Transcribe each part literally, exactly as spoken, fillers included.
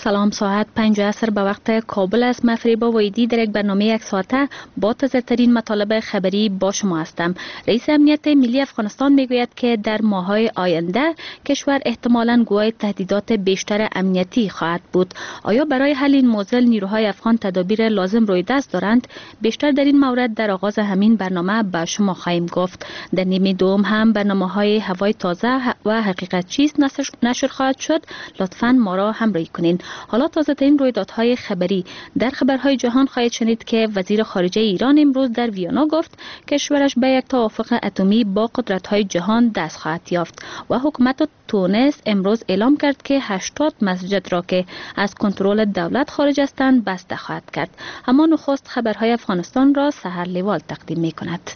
سلام، ساعت پنج عصر به وقت کابل است. من فریبا ویدی در یک برنامه یک ساعته با تازه ترین مطالب خبری با شما هستم. رئیس امنیت ملی افغانستان میگوید که در ماه‌های آینده کشور احتمالاً گواه تهدیدات بیشتر امنیتی خواهد بود. آیا برای حل این موضوع نیروهای افغان تدابیر لازم روی دست دارند؟ بیشتر در این مورد در آغاز همین برنامه به شما خواهیم گفت. در نیمه دوم هم برنامه‌های هوای تازه و حقیقت چیست نشر خواهد شد. لطفاً ما را همراهی کنین. حالا تازه ترین رویدادهای خبری. در خبرهای جهان خواهید شنید که وزیر خارجه ایران امروز در ویانا گفت کشورش به یک توافق اتمی با قدرت‌های جهان دست خواهد یافت و حکومت تونس امروز اعلام کرد که هشتاد مسجد را که از کنترل دولت خارج هستند بسته خواهد کرد. اما نخست خبرهای افغانستان را سحر لیوال تقدیم می‌کند.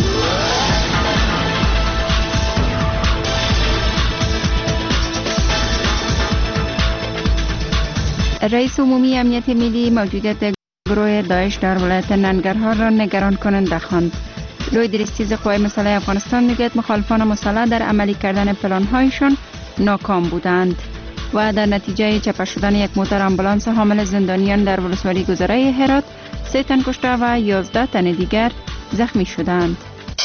رئیس عمومی امنیت ملی موجودیت گروه داعش در ولایت ننگرهار را نگران کننده خواند. لوی درستیز قوای مسلح افغانستان میگوید مخالفان مسلح در عملی کردن پلان‌هایشان ناکام بودند و در نتیجه چپه شدن یک موتر آمبولانس حامل زندانیان در ولسوالی گذره هرات سه تن کشته و یازده تن دیگر زخمی شدند.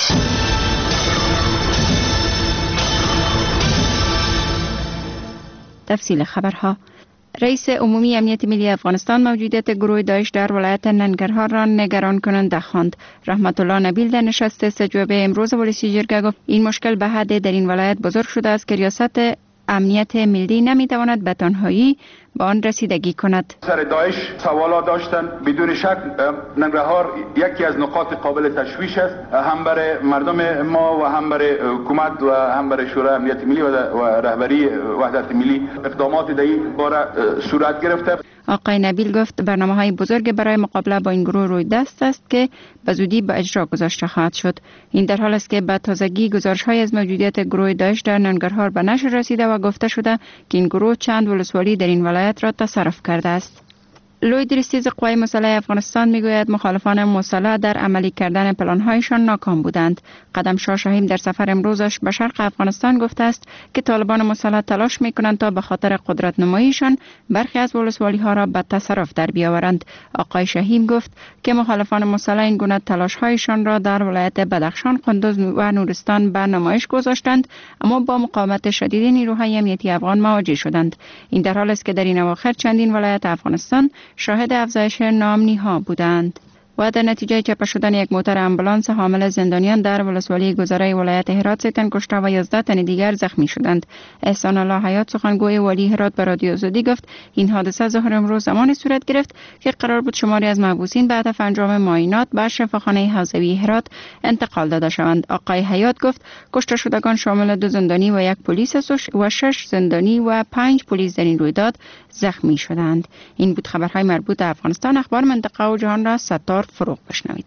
تفصیل خبرها. رئیس عمومی امنیت ملی افغانستان موجودیت گروه داعش در ولایت ننگرهار را نگران کننده خواند. رحمت الله نبیل در نشست سه‌جانبه امروز ولسی جرگه گفت این مشکل به حد در این ولایت بزرگ شده است که ریاست امنیت ملی نمیتواند به تنهایی به آن رسیدگی کند. سر داعش سوالات داشتن. بدون شک ننگرهار یکی از نقاط قابل تشویش است، هم برای مردم ما و هم برای حکومت و هم برای شورای امنیت ملی و رهبری وحدت ملی. اقدامات در این باره صورت گرفته. آقای نبیل گفت برنامه‌های بزرگ برای مقابله با این گروه روی دست است که به زودی به اجرا گذاشته خواهد شد. این در حال است که به تازگی گزارش‌های از موجودیت گروه داعش در ننگرهار به نشر رسیده و گفته شده که این گروه چند ولسوالی در این ولایت را تصرف کرده است. لوی درستیز قوای مسلح افغانستان میگوید مخالفان مسلح در عملی کردن پلان‌هایشان ناکام بودند. قدم شاه شاهیم در سفر امروزش به شرق افغانستان گفته است که طالبان مسلح تلاش میکنند تا به خاطر قدرت نماییشان برخی از ولسوالی‌ها را به تصرف در بیاورند. آقای شاهیم گفت که مخالفان مسلح این گونه تلاش‌هایشان را در ولایت بدخشان، قندوز و نورستان به نمایش گذاشتند، اما با مقاومت شدید نیروهای امنیتی افغان مواجه شدند. این در حال است که در این اواخر چندین ولایت افغانستان شاهد افزایش ناامنی‌ها بودند و در نتیجه چپه شدن یک موتر آمبولانس حامل زندانیان در ولسوالی گذره ولایت هرات سه تن کشته و یازده تن دیگر زخمی شدند. احسان الله حیات سخنگوی والی هرات به رادیو آزادی گفت این حادثه ظهر امروز زمانی صورت گرفت که قرار بود شماری از محبوسین بعد از انجام معاینات به شفاخانه حوزوی هرات انتقال داده شوند. آقای حیات گفت کشته شدگان شامل دو زندانی و یک پلیس و شش زندانی و پنج پلیس در این رویداد زخمی شدند. این بود خبرهای مربوط به افغانستان. اخبار منطقه و جهان را ستار فروغ بشنوید.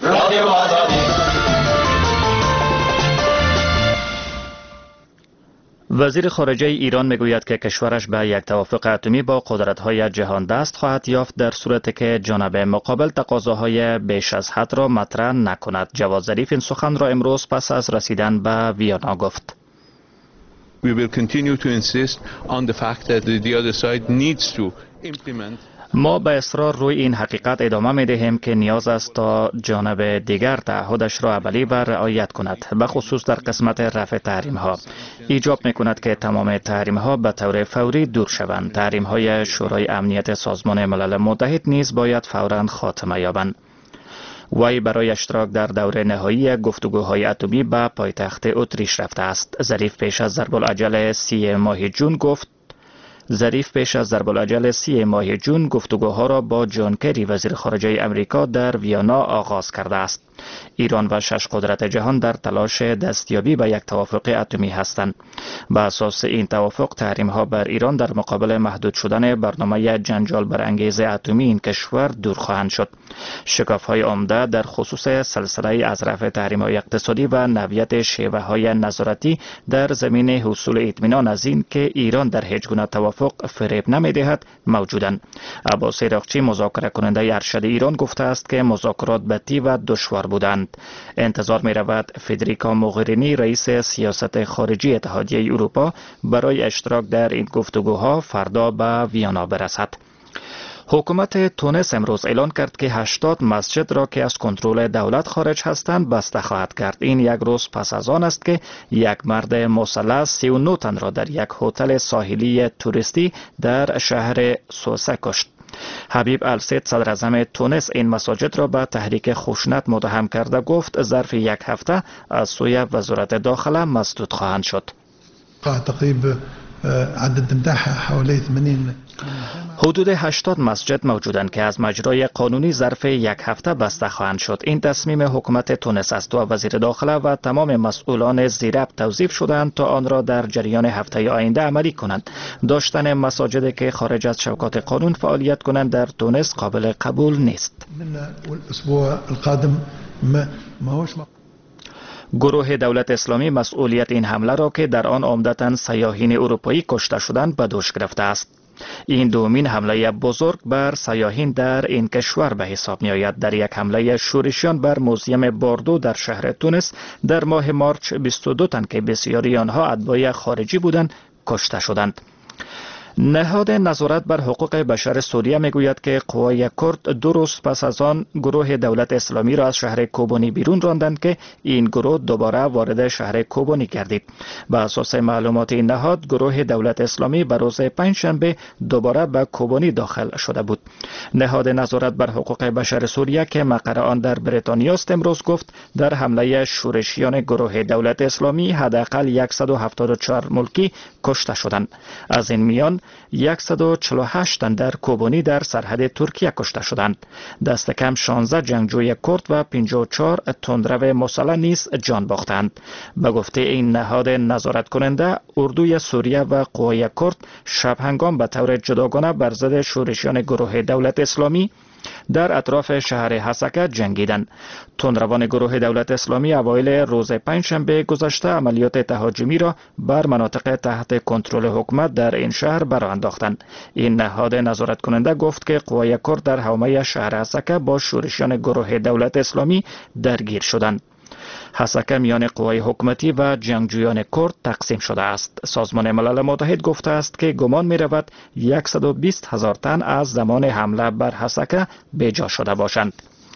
وزیر خارجه ایران میگوید که کشورش به یک توافق اتمی با قدرت‌های جهان دست خواهد یافت در صورتی که جانب مقابل تقاضاهای بیش از حد را مطرح نکند. جواد ظریف این سخن را امروز پس از رسیدن به ویانا گفت. We will continue to insist on the fact that the other side needs to implement. ما به اصرار روی این حقیقت ادامه می دهیم که نیاز است تا جانب دیگر تعهدش را عملی و رعایت کند، به خصوص در قسمت رفع تحریم ها. ایجاب می کند که تمام تحریم ها به طور فوری دور شوند. تحریم های شورای امنیت سازمان ملل متحد نیز باید فوراً خاتمه یابند. وی برای اشتراک در دور نهایی گفتگوهای اتمی به پایتخت اتریش رفته است. ظریف پیش از ضرب العجل سی ماه جون گفت ظریف پیش از ضرب العجل سی ماه جون گفتگوها را با جان کری وزیر خارجه امریکا در ویانا آغاز کرده است. ایران و شش قدرت جهان در تلاش دستیابی به یک توافق اتمی هستند. بر اساس این توافق تحریم ها بر ایران در مقابل محدود شدن برنامه جنجال برانگیز اتمی این کشور دور خواهند شد. شکاف های عمده در خصوص سلسله از رفع تحریم های اقتصادی و نوعیت شیوه های نظارتی در زمین حصول اطمینان از این که ایران در هیچ گونه توافق فریب نمی‌دهد موجودند. عباس عراقچی مذاکره کننده ارشد ایران گفته است که مذاکرات بطی و دشوار بودند. انتظار می رود فدریکا موغرینی رئیس سیاست خارجی اتحادیه اروپا برای اشتراک در این گفتگوها فردا به ویانا برسد. حکومت تونس امروز اعلان کرد که هشتاد مسجد را که از کنترل دولت خارج هستند بسته خواهد کرد. این یک روز پس از آن است که یک مرد مسلح سی و نه تن را در یک هتل ساحلی توریستی در شهر سوسه کشت. حبیب السید صدر اعظم تونس این مساجد را به تحریک خشونت متهم کرده گفت ظرف یک هفته از سوی وزارت داخله مسدود خواهند شد. تقریبا عدد نتاعها حوالي ثمانين. حدود هشتاد مسجد موجودند که از مجرای قانونی ظرف یک هفته بسته خواهند شد. این تصمیم حکومت تونس است و وزیر داخله و تمام مسئولان زیراب توظیف شدند تا آن را در جریان هفته آینده عملی کنند. داشتن مساجدی که خارج از چوکات قانون فعالیت کنند در تونس قابل قبول نیست. گروه دولت اسلامی مسئولیت این حمله را که در آن عمدتاً سیاحین اروپایی کشته شدند به دوش گرفته است. این دومین حمله بزرگ بر سیاحین در این کشور به حساب می آید. در یک حمله شورشیان بر موزیم باردو در شهر تونس در ماه مارچ بیست و دو تن که بسیاری آنها اتباع خارجی بودند کشته شدند. نهاد نظارت بر حقوق بشر سوریه میگوید که قوای کرد دو روز پس از آن گروه دولت اسلامی را از شهر کوبانی بیرون راندند که این گروه دوباره وارد شهر کوبانی گردید. بر اساس معلومات این نهاد گروه دولت اسلامی بر روز پنجشنبه دوباره به کوبانی داخل شده بود. نهاد نظارت بر حقوق بشر سوریه که مقر آن در بریتانیا است امروز گفت در حمله شورشیان گروه دولت اسلامی حداقل صد و هفتاد و چهار ملکی کشته شدند. از این میان صد و چهل و هشت تن در کوبانی در سرحد ترکیه کشته شدند. دست کم شانزده جنگجوی کرد و پنجاه و چهار تندرو مسلح نیز جان باختند. به گفته این نهاد نظارت کننده اردوی سوریه و قوای کرد شب هنگام به طور جداگانه بر ضد شورشیان گروه دولت اسلامی در اطراف شهر حسکه جنگیدند. تندروان گروه دولت اسلامی اوایل روز پنجشنبه گذشته عملیات تهاجمی را بر مناطق تحت کنترل حکومت در این شهر برآ انداختند. این نهاد نظارت کننده گفت که قوای کرد در حومه شهر حسکه با شورشیان گروه دولت اسلامی درگیر شدند. حسکه میان قوای حکومتی و جنگجویان کرد تقسیم شده است. سازمان ملل متحد گفته است که گمان می رود صد و بیست هزار تن از زمان حمله بر حسکه بیجا شده باشند.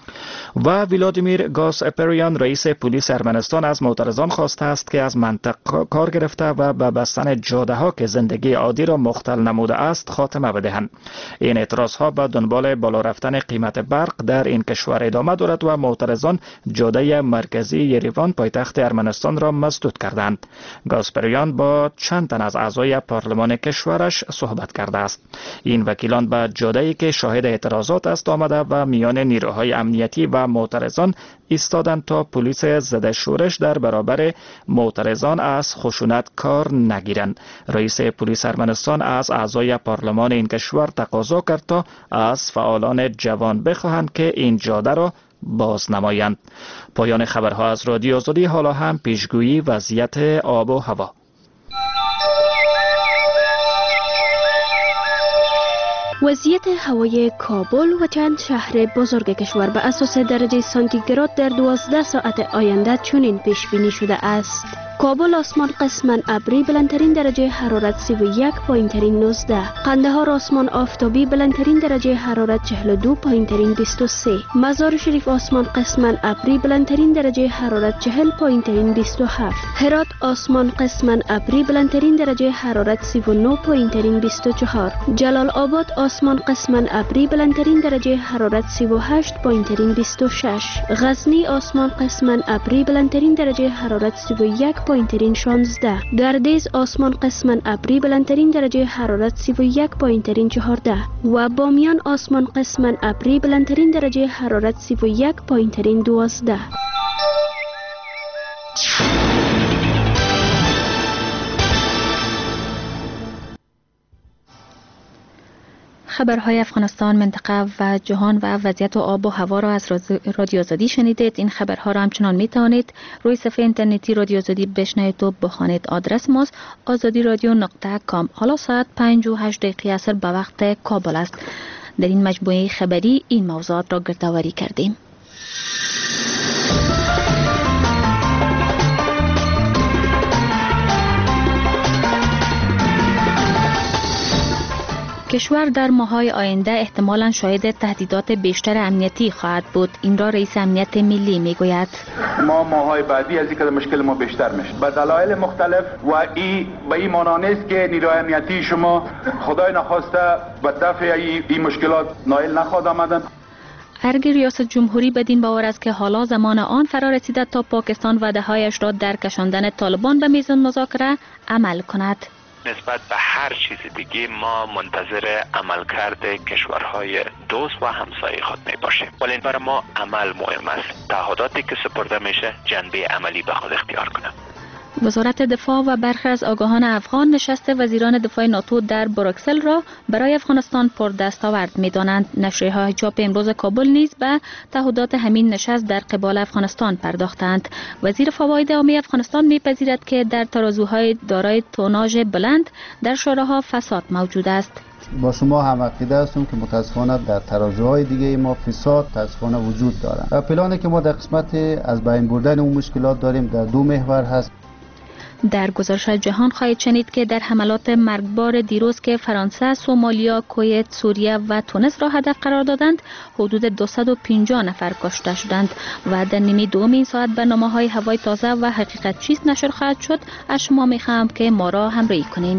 و ولادیمیر گاسپریان رئیس پلیس ارمنستان از معترضان خواسته است که از منطق کار گرفته و به بستن جاده ها که زندگی عادی را مختل نموده است خاتمه بدهند. این اعتراض ها به دنبال بالا رفتن قیمت برق در این کشور ادامه دارد و معترضان جاده مرکزی یریوان پایتخت ارمنستان را مسدود کردند. گاسپریان با چند تن از اعضای پارلمان کشورش صحبت کرده است. این وکیلان به جاده‌ای که شاهد اعتراضات است آمده و میان نیروهای امنیتی و معترضان ایستادند تا پلیس ضد شورش در برابر معترضان از خشونت کار نگیرند. رئیس پلیس ارمنستان از اعضای پارلمان این کشور تقاضا کرد تا از فعالان جوان بخواهند که این جاده را باز نمایند. پایان خبرها از رادیو آزادی. حالا هم پیشگویی وضعیت آب و هوا. وضعیت هوای کابل و چند شهر بزرگ کشور به اساس درجه سانتیگراد در دوازده ساعت آینده چنین پیش بینی شده است. کابل آسمان قسما ابری بلندترین درجه حرارت سی و یک پایین ترین نوزده. قندهار آسمان آفتابی بلندترین درجه حرارت چهل و دو پایین ترین بیست و سه. مزار شریف آسمان قسما ابری بلندترین درجه حرارت چهل پایین ترین بیست و هفت. هرات آسمان قسما ابری بلندترین درجه حرارت سی و نه پایین ترین بیست و چهار. جلال آباد آسمان قسما ابری بلندترین درجه حرارت سی و هشت پایین ترین بیست و شش. غزنی آسمان قسما ابری بلندترین درجه حرارت سی و یک پایین ترین شانزده. گردیز آسمان قسما ابری بلندترین درجه حرارت سی و یک پایین ترین چهارده. و بامیان آسمان قسما ابری بلندترین درجه حرارت سی و یک پایین ترین دوازده. خبرهای افغانستان، منطقه و جهان و وضعیت و آب و هوا را از رادیو آزادی شنیدید. این خبرها را همچنان می توانید روی صفحه اینترنتی رادیو آزادی بشنوید و بخوانید. آدرس ماست آزادی رادیو نقطه کام. حالا ساعت پنج و هشت دقیقه عصر به وقت کابل است. در این مجموعه خبری این موضوعات را گردآوری کردیم. کشور در ماه‌های آینده احتمالاً شاهد تهدیدات بیشتر امنیتی خواهد بود. این را رئیس امنیت ملی میگوید. ما ماه‌های بعدی از اینکه مشکل ما بیشتر میشه به دلایل مختلف و ای به این معنی نیست که نیروی امنیتی شما خدای نخواسته به دفع این مشکلات نائل نخواهد آمدند. ارگ ریاست جمهوری بدین باور است که حالا زمان آن فرا رسیده تا پاکستان وعده‌هایش را در کشاندن طالبان به میز مذاکره عمل کند. نسبت به هر چیز دیگه ما منتظر عملکرد کشورهای دوست و همسایه خود می باشیم، ولی برای ما عمل مهم است. تعهداتی که سپرده میشه جنبه عملی به خود اختیار کنه. وزارت دفاع و برخی از آگاهان افغان نشست وزیران دفاع ناتو در بروکسل را برای افغانستان پردستاورد می‌دانند. نشریه‌های چاپ امروز کابل نیز به تعهدات همین نشست در قبال افغانستان پرداختند. وزیر فواید عامه افغانستان می‌پذیرد که در ترازوهای دارای توناژ بلند در شوراها فساد موجود است. با شما هم عقیده هستم که متاسفانه در ترازوهای دیگه ما فساد متاسفانه وجود دارد. پلانی که ما در قسمت از بین بردن اون مشکلات داریم در دو محور هست. در گزارش جهان خواهید شنید که در حملات مرگبار دیروز که فرانسه، سومالیا، کویت، سوریه و تونس را هدف قرار دادند، حدود دویست و پنجاه نفر کشته شدند و در نیمه دوم این ساعت برنامه‌های هوای تازه و حقیقت چیست نشر خواهد شد. از شما می‌خواهم که ما را همراهی کنین.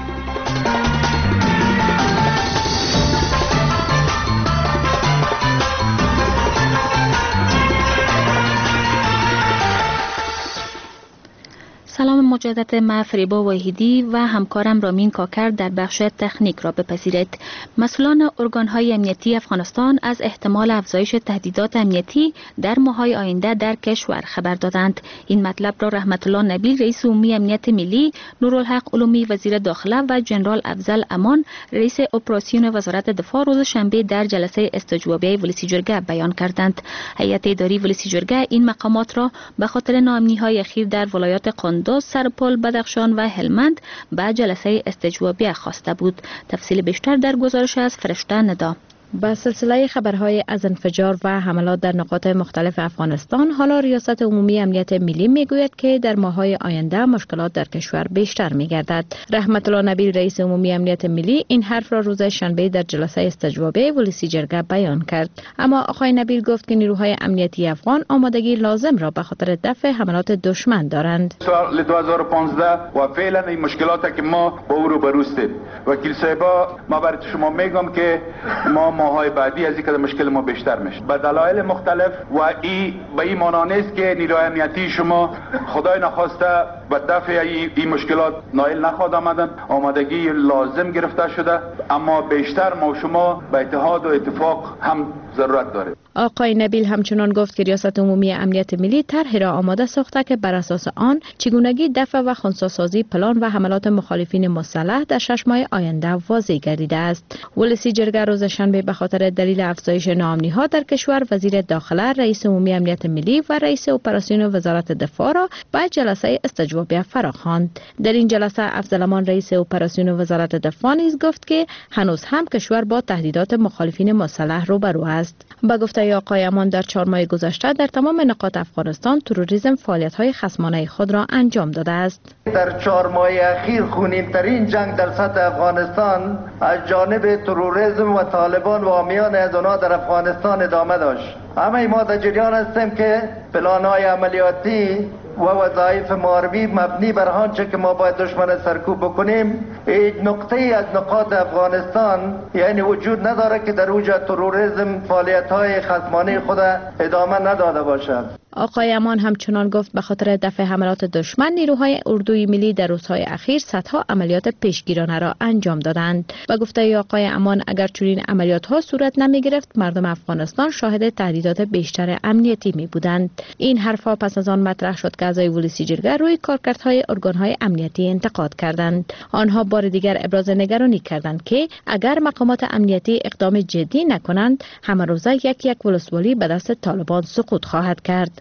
سلام مجدد، من فریبا وحیدی و همکارم رامین کاکر در بخش تکنیک را بپذیرید. مسئولان ارگان‌های امنیتی افغانستان از احتمال افزایش تهدیدات امنیتی در ماه‌های آینده در کشور خبر دادند. این مطلب را رحمت الله نبیل رئیس عمومی امنیت ملی، نورالحق علومی وزیر داخله و جنرال افضل امان رئیس اپراسیون وزارت دفاع روز شنبه در جلسه استجوابی ولسی جرگه بیان کردند. هیئت اداری ولسی جرگه این مقامات را به خاطر ناامنی‌های اخیر در ولایات قندوز، سرپل، بدخشان و هلمند به جلسه استجوابی خواسته بود. تفصیل بیشتر در گزارش از فرشته ندا. با سلسله خبرهای از انفجار و حملات در نقاط مختلف افغانستان، حالا ریاست عمومی امنیت ملی میگوید که در ماه‌های آینده مشکلات در کشور بیشتر میگردد. رحمت الله نبیل رئیس عمومی امنیت ملی این حرف را روز شنبه در جلسه استجوابی ولسی جرگه بیان کرد. اما آقای نبیل گفت که نیروهای امنیتی افغان آمادگی لازم را به خاطر دفع حملات دشمن دارند. سال دو هزار و پانزده و فعلا این مشکلاتی که ما با او روبرو هستیم. وکیل صاحبا، ما برای شما میگم که ما ماهای بعدی از اینکه مشکل ما بیشتر میشه به دلایل مختلف و ای به این معنی نیست که نیروی امنیتی شما خدای نخواسته به دفع این مشکلات نائل نخواهد آمدند. آمادگی لازم گرفته شده، اما بیشتر ما شما به اتحاد و اتفاق هم ضرورت داریم. آقای نبیل همچنان گفت که ریاست عمومی امنیت ملی طرحی را آماده ساخته که بر اساس آن چگونگی دفع و خنثی‌سازی پلان و حملات مخالفین مسلح در شش ماه آینده واضح گردیده است. ولسی جرگه روز شنبه به خاطر دلیل افزایش ناامنی‌ها در کشور وزیر داخله، رئیس عمومی امنیت ملی و رئیس اپراسیون وزارت دفاع را به جلسه استجوابی فراخواند. در این جلسه افضل امان رئیس اپراسیون وزارت دفاع نیز گفت که هنوز هم کشور با تهدیدات مخالفین مسلح روبرو است. با گفته آقای امان در چهار ماه گذشته در تمام نقاط افغانستان تروریسم فعالیت‌های خصمانه خود را انجام داده است. در چهار ماه اخیر خونین‌ترین جنگ در سطح افغانستان از جانب تروریسم و طالبان و حامیان از آنها در افغانستان ادامه داشت. همه ما در جریان هستیم که پلان‌های عملیاتی و وظایف محاربی مبنی بر آنچه که ما باید دشمن سرکوب بکنیم، هیچ نقطه از نقاط افغانستان یعنی وجود نداره که در اوج تروریسم فعالیت‌های خصمانه خود ادامه نداده باشد. آقای امان همچنان گفت به خاطر دفع حملات دشمن نیروهای اردوی ملی در روزهای اخیر صدها عملیات پیشگیرانه را انجام دادند. و گفته آقای امان اگر چنین عملیات‌ها صورت نمی‌گرفت مردم افغانستان شاهد تهدیدات بیشتر امنیتی می‌بودند. این حرفا پس از آن مطرح شد که اعضای ولسی جرگه روی کارکردهای ارگان‌های امنیتی انتقاد کردند. آنها بار دیگر ابراز نگرانی کردند که اگر مقامات امنیتی اقدام جدی نکنند همه روزه یک یک ولسوالی به دست طالبان سقوط خواهد کرد.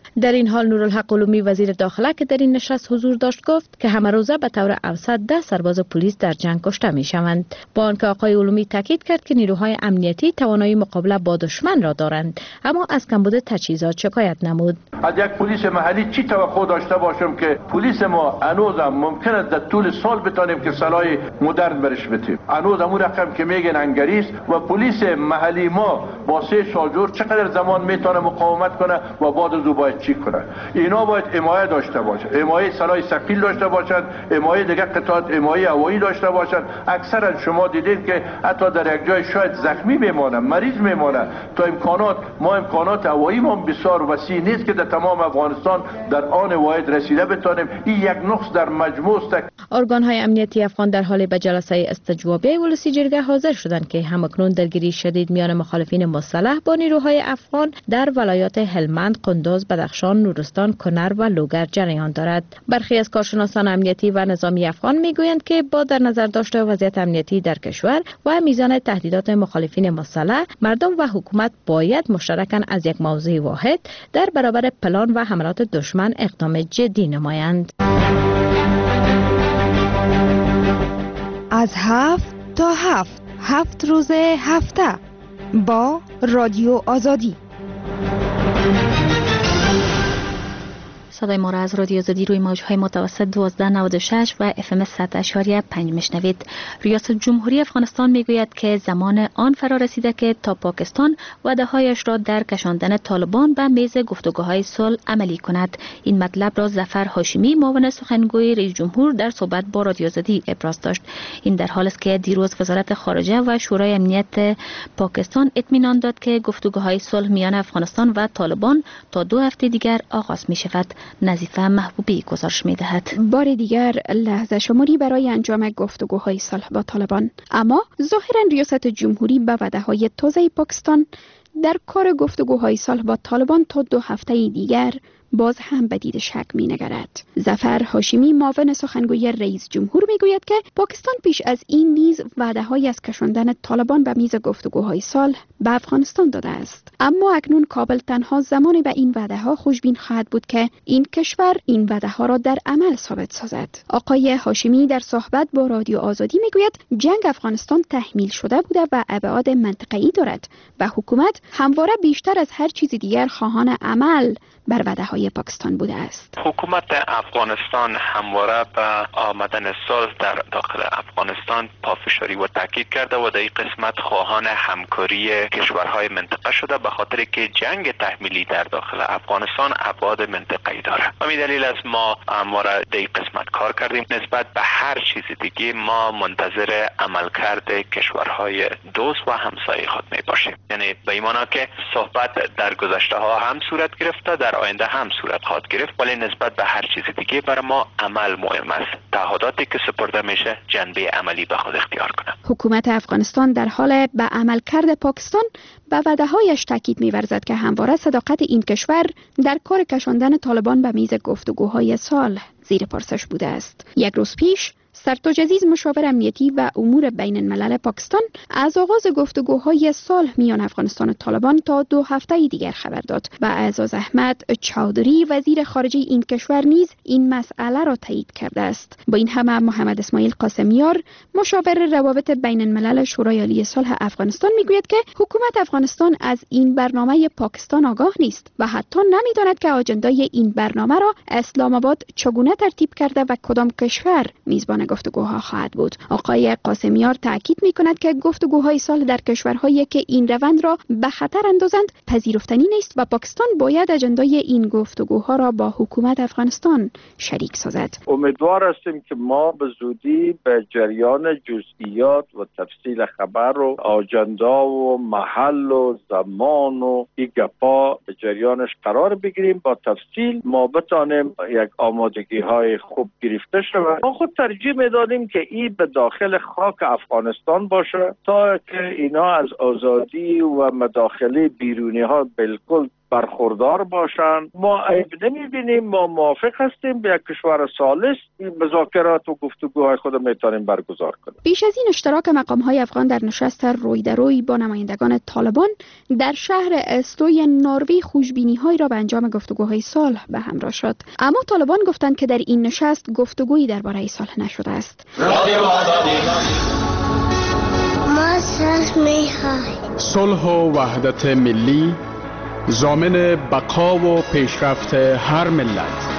در این حال نورالحق علومی وزیر داخله که در این نشست حضور داشت گفت که همه روزه به طور اوسط ده سرباز پلیس در جنگ کشته می شوند. با آنکه آقای علومی تاکید کرد که نیروهای امنیتی توانایی مقابله با دشمن را دارند، اما از کمبود تجهیزات شکایت نمود. از یک پلیس محلی چی توقع داشته باشم که پلیس ما هنوز هم ممکن است در طول سال بتانیم که سلاح مدرن برش بتیم؟ هنوز همون رقم که میگن انگریز و پلیس محلی ما با سه شاجور چقدر زمان میتونه مقاومت کنه و بعد از او باید چی کنه؟ اینا باید حمایت داشته باشند، حمایت سلاح ثقیل داشته باشند، حمایت دیگه قطعات حمایت هوایی داشته باشند. اکثرا شما دیدید که حتی در یک جای شاید زخمی میمونه، مریض میمونه. تا امکانات ما امکانات هوایی ما بسیار وسیع نیست که در تمام افغانستان در آن واحد رسیده بتانیم. این یک نقص در مجموع است. ارگان‌های امنیتی افغان در حال به جلسه استجوابی ولسی جرگه حاضر شدند که همکنون درگیری شدید میان مخالفین مسلح با نیروهای افغان در ولایات هلمند، قندوز، بدخشان، نورستان، کنر و لوگر جریان دارد. برخی از کارشناسان امنیتی و نظامی افغان میگویند که با در نظر داشته وضعیت امنیتی در کشور و میزان تهدیدات مخالفین مسلح، مردم و حکومت باید مشترکاً از یک موضوع واحد در برابر پلان و حملات دشمن اقدام جدی نمایند. از هفت تا هفت هفت روز هفته با رادیو آزادی. صدای ما را از رادیو آزادی روی موج‌های متوسط دوازده نود و شش و اف ام صد اشاریه پنج میشنوید. ریاست جمهوری افغانستان میگوید که زمان آن فرا رسیده که تا پاکستان وعده‌هایش را در کشاندن طالبان به میز گفتگوهای صلح عملی کند. این مطلب را ظفر هاشمی معاون سخنگوی رئیس جمهور در صحبت با رادیو آزادی ابراز داشت. این در حالی است که دیروز وزارت خارجه و شورای امنیت پاکستان اطمینان داد که گفتگوهای صلح میان افغانستان و طالبان تا دو هفته دیگر آغاز می شود. نظیفه محبوبی گزارش می دهد. بار دیگر لحظه شماری برای انجام گفتگوهای صلح با طالبان، اما ظاهرا ریاست جمهوری به وعده‌های تازه پاکستان در کار گفتگوهای صلح با طالبان تا دو هفته دیگر باز هم به دید شک می نگرد. ظفر هاشمی معاون سخنگوی رئیس جمهور می گوید که پاکستان پیش از این نیز وعده‌های از کشاندن طالبان به میز گفتگوهای صلح به افغانستان داده است، اما اکنون کابل تنها زمانی به این وعده‌ها خوشبین خواهد بود که این کشور این وعده‌ها را در عمل ثابت سازد. آقای هاشمی در صحبت با رادیو آزادی می گوید جنگ افغانستان تحمیل شده بوده و ابعاد منطقه‌ای دارد و حکومت همواره بیشتر از هر چیز دیگر خواهان عمل بر وعده‌های پاکستان بوده است. حکومت افغانستان همواره به آمدن صلح در داخل افغانستان پافشاری و تاکید کرده و در این قسمت خواهان همکاری کشورهای منطقه شده، به خاطر که جنگ تحمیلی در داخل افغانستان ابعاد منطقه‌ای داره. همین دلیل است ما همواره در این قسمت کار کردیم. نسبت به هر چیز دیگه ما منتظر عملکرد کشورهای دوست و همسایه خود می باشیم. یعنی به این معنی که صحبت در گذشته ها هم صورت گرفته، در آینده هم صورت خواهد گرفت، ولی نسبت به هر چیز دیگه برای ما عمل مهم است. تعهداتی که سپرده میشه جنبه عملی به خود اختیار کنه. حکومت افغانستان در حال به عملکرد پاکستان به وعده‌هایش تاکید می‌ورزد که همواره صداقت این کشور در کار کشاندن طالبان به میز گفتگوهای صلح زیر پرسش بوده است. یک روز پیش سرتاج عزیز مشاور امنیتی و امور بین الملل پاکستان از آغاز گفتگوهای صلح میان افغانستان و طالبان تا دو هفته دیگر خبر داد و اعزاز احمد چودری وزیر خارجه این کشور نیز این مسئله را تایید کرده است. با این همه محمد اسماعیل قاسمیار مشاور روابط بین الملل شورای عالی صلح افغانستان میگوید که حکومت افغانستان از این برنامه پاکستان آگاه نیست و حتی نمیداند که آجندای این برنامه را اسلام آباد چگونه ترتیب کرده و کدام کشور میزبان گفتگوها خواهد بود. آقای قاسمیار تاکید می‌کند که گفتگوهای صلح در کشورهایی که این روند را به خطر اندازند پذیرفتنی نیست و پاکستان باید اجندای این گفتگوها را با حکومت افغانستان شریک سازد. امیدوار هستیم که ما به زودی به جریان جزئیات و تفصیل خبر و آجندا و محل و زمان و این گپا به جریانش قرار بگیریم، با تفصیل ما بتانیم یک آمادگی‌های خوب گرفته شود. ما خود ترجیح می‌دادیم که این به داخل خاک افغانستان باشه تا که اینا از آزادی و مداخله بیرونی ها بالکل برخوردار باشن. ما عیب نمیبینیم، ما موافق هستیم به یک کشور ثالث این مذاکرات و گفتگوهای خود میتونیم برگزار کنیم. بیش از این اشتراک مقام‌های افغان در نشست روی در روی با نمایندگان طالبان در شهر استوی نروژ خوشبینی‌هایی را به انجام گفتگوهای صلح به همراه شد. اما طالبان گفتند که در این نشست گفتگویی درباره صلح نشده است. ما صلح می‌خواهیم. صلح و وحدت ملی ضامن بقا و پیشرفت هر ملت.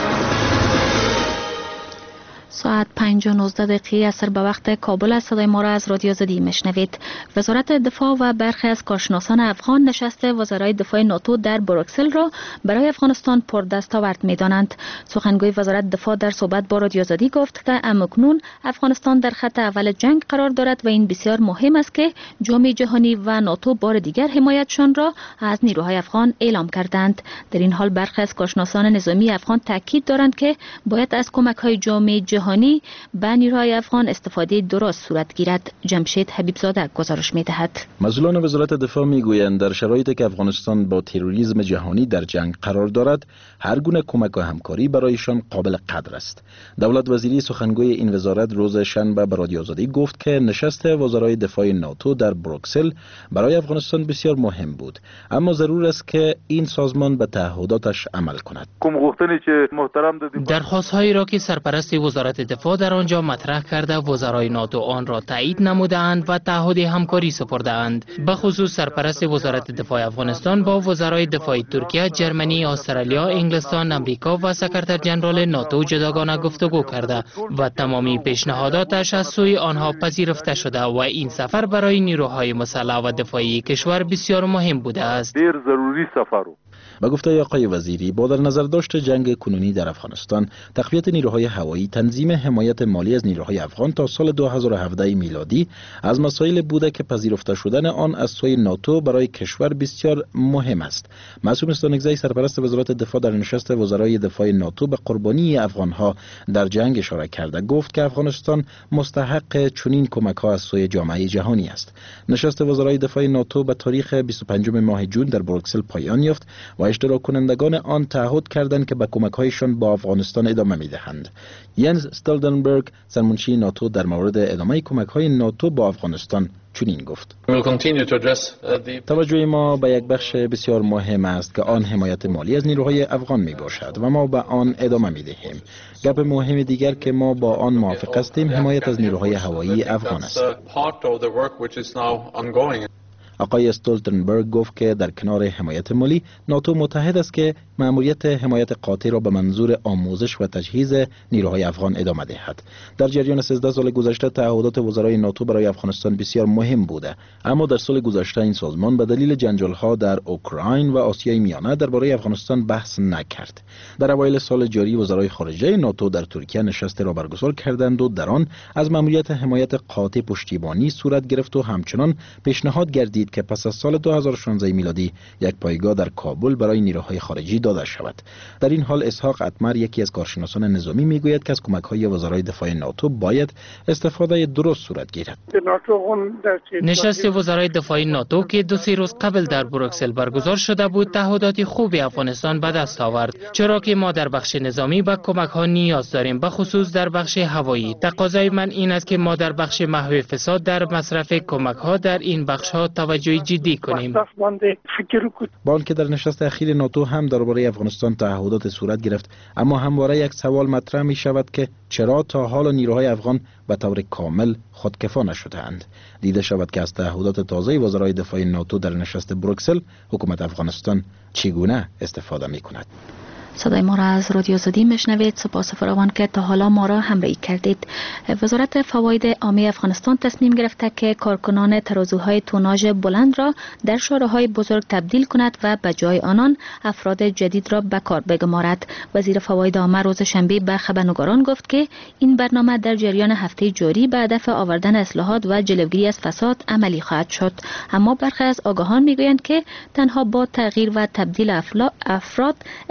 ساعت پنج و نوزده دقیقه اثر به وقت کابل است. صدای ما را از رادیو آزادی میشنوید. وزارت دفاع و برخی از کارشناسان افغان نشست وزرای دفاع ناتو در بروکسل را برای افغانستان پردستاورد می‌دانند. سخنگوی وزارت دفاع در صحبت با رادیو آزادی گفت که امکنون افغانستان در خط اول جنگ قرار دارد و این بسیار مهم است که جامعه جهانی و ناتو بار دیگر حمایتشان را از نیروهای افغان اعلام کردند. در این حال برخی از کارشناسان نظامی افغان تاکید دارند که باید از کمک‌های جامعه جهانی به نیروهای افغان استفاده درست صورت گیرد. جمشید حبیبزاده گزارش می‌دهد. مسئولان وزارت دفاع میگویند در شرایطی که افغانستان با تروریسم جهانی در جنگ قرار دارد، هر گونه کمک و همکاری برایشان قابل قدر است. دولت وزیری سخنگوی این وزارت روز شنبه به رادیو آزادی گفت که نشست وزرای دفاع ناتو در بروکسل برای افغانستان بسیار مهم بود، اما ضرور است که این سازمان به تعهداتش عمل کند. درخواست‌هایی را که سرپرست وزارت دفاع در آنجا مطرح کرده وزرای ناتو آن را تایید نمودند و تعهد همکاری سپردند. به خصوص سرپرست وزارت دفاع افغانستان با وزرای دفاع ترکیه، جرمنی، استرالیا، انگلستان، امریکا و سکرتر جنرال ناتو جداگانه گفتگو کرده و تمامی پیشنهاداتش از سوی آنها پذیرفته شده و این سفر برای نیروهای مسلح و دفاعی کشور بسیار مهم بوده است. دیر ضروری سفر با گفته آقای وزیری، با در نظر داشت جنگ کنونی در افغانستان، تقویت نیروهای هوایی، تنظیم حمایت مالی از نیروهای افغان تا سال دو هزار و هفده میلادی از مسائل بوده که پذیرفته شدن آن از سوی ناتو برای کشور بسیار مهم است. معصوم استانکزی سرپرست وزارت دفاع در نشست وزرای دفاع ناتو به قربانی افغانها در جنگ اشاره کرده گفت که افغانستان مستحق چنین کمک‌ها از سوی جامعه جهانی است. نشست وزرای دفاع ناتو به تاریخ بیست و پنجم ماه جون در بروکسل پایان یافت و اشتراک کنندگان آن تعهد کردند که به کمک‌هایشان با افغانستان ادامه می‌دهند. ینز استولتنبرگ سرمنشی ناتو در مورد ادامه کمک‌های ناتو با افغانستان چنین گفت: توجه ما به یک بخش بسیار مهم است که آن حمایت مالی از نیروهای افغان می باشد و ما به آن ادامه می دهیم. گپ مهم دیگر که ما با آن موافق هستیم حمایت از نیروهای هوایی افغان است. آقای استولتنبرگ گفت که در کنار حمایت مالی، ناتو متحد است که مأموریت حمایت قاطع را به منظور آموزش و تجهیز نیروهای افغان ادامه دهد. در جریان سیزده سال گذشته تعهدات وزرای ناتو برای افغانستان بسیار مهم بوده، اما در سال گذشته این سازمان به دلیل جنجال‌ها در اوکراین و آسیای میانه درباره افغانستان بحث نکرد. در اوایل سال جاری وزرای خارجه ناتو در ترکیه نشست را برگزار کردند و در آن از مأموریت حمایت قاطع پشتیبانی صورت گرفت و همچنان پیشنهاد گردید که پس از سال دو هزار و شانزده میلادی یک پایگاه در کابل برای نیروهای خارجی داده شود. در این حال اسحاق اتمر یکی از کارشناسان نظامی میگوید که از کمک‌های وزرای دفاع ناتو باید استفاده درست صورت گیرد. نشست وزرای دفاع ناتو که دو سه روز قبل در بروکسل برگزار شده بود تعهدات خوبی افغانستان به دست آورد، چرا که ما در بخش نظامی به کمک‌ها نیاز داریم، به خصوص در بخش هوایی. تقاضای من این است که ما در بخش محو فساد در مصرف کمک‌ها در این بخش‌ها توجه جدی کنیم. با آنکه در نشست اخیر ناتو هم درباره افغانستان تعهدات صورت گرفت، اما همواره یک سوال مطرح می شود که چرا تا حال نیروهای افغان به طور کامل خودکفا نشده‌اند. دیده شود که از تعهدات تازه وزرای دفاع ناتو در نشست بروکسل حکومت افغانستان چگونه استفاده می کند. صدای ما را از رادیو آزادی میشنوید. سپاس فراوان که تا حالا ما را همراهی کردید. وزارت فواید عامه افغانستان تصمیم گرفته که کارکنان ترازوهای توناژ بلند را در شارع‌های بزرگ تبدیل کند و به جای آنان افراد جدید را به کار بگمارد. وزیر فواید عامه روز شنبه به خبرنگاران گفت که این برنامه در جریان هفته جاری به هدف آوردن اصلاحات و جلوگیری از فساد عملی خواهد شد. اما برخی از آگاهان میگویند که تنها با تغییر و تبدیل افراد اصلاحات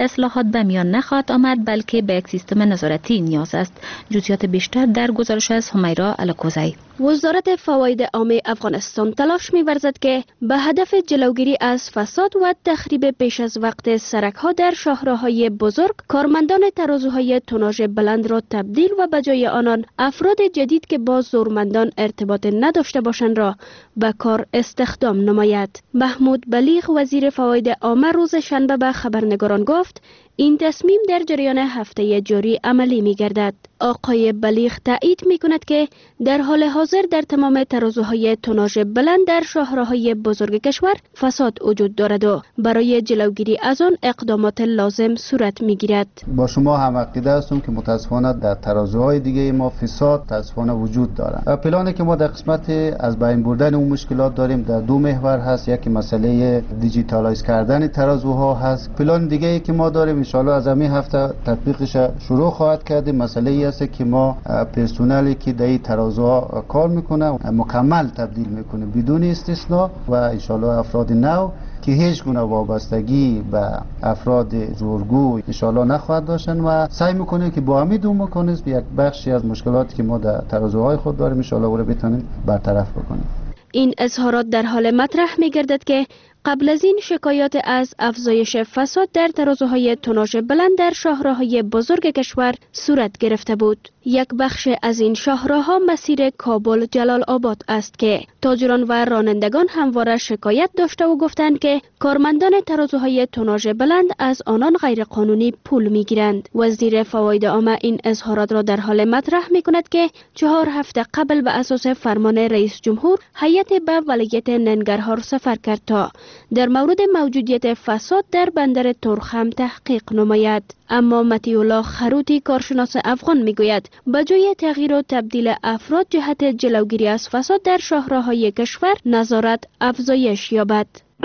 به میان نخواهد آمد، بلکه به یک سیستم نظارتی نیاز است. جزئیات بیشتر در گزارش از همیرا الکوزی. وزارت فواید عامه افغانستان تلاش می‌ورزد که به هدف جلوگیری از فساد و تخریب پیش از وقت سرک‌ها در شاهراهای بزرگ، کارمندان ترازوهای توناژ بلند را تبدیل و به جای آنان افراد جدید که با زورمندان ارتباط نداشته باشند را به کار استخدام نماید. محمود بلیغ وزیر فواید عامه روز شنبه به خبرنگاران گفت این تصمیم در جریان هفته جاری عملی می گردد. آقای بلیغ تایید می کند که در حال حاضر در تمام ترازوهای توناژ بلند در شاهراهای بزرگ کشور فساد وجود دارد و برای جلوگیری از آن اقدامات لازم صورت می گیرد. با شما هم عقیده هستم که متاسفانه در ترازوهای دیگه ما فساد متاسفانه وجود دارد. پلانی که ما در قسمت از بین بردن اون مشکلات داریم در دو محور هست. یکی مسئله دیجیتالایز کردن ترازوها هست. پلان دیگه ای که ما داریم ان شاء الله از همین هفته تطبیقش شروع خواهد کرد. مسئله ای است که ما پرسنلی که در این ترازوها کار میکنه مکمل تبدیل میکنه بدون استثنا و ان شاء الله افراد نو که هیچ گونه وابستگی به افراد زورگو ان شاء الله نخواهد داشتن و سعی میکنه که با همین دو مکانیزم یک بخشی از مشکلاتی که ما در ترازوهای خود داریم ان شاء الله رو بتونیم برطرف بکنیم. این اظهارات در حال مطرح می‌گردد که قبل از این شکایات از افزایش فساد در ترازوهای توناژ بلند در شاهراهای بزرگ کشور صورت گرفته بود. یک بخش از این شاهراها مسیر کابل جلال آباد است که تاجران و رانندگان همواره شکایت داشته و گفتند که کارمندان ترازوهای توناژ بلند از آنان غیرقانونی پول میگیرند. وزیر فواید عامه این اظهارات را در حال مطرح میکند که چهار هفته قبل به اساس فرمان رئیس جمهور هیئت به ولایت ننگرهار سفر کرد تا در مورد موجودیت فساد در بندر ترخم تحقیق نماید. اما متیولا خروتی کارشناس افغان میگوید به جای تغییر و تبدیل افراد جهت جلوگیری از فساد در شاهراهای کشور نظارت افزایش یابد.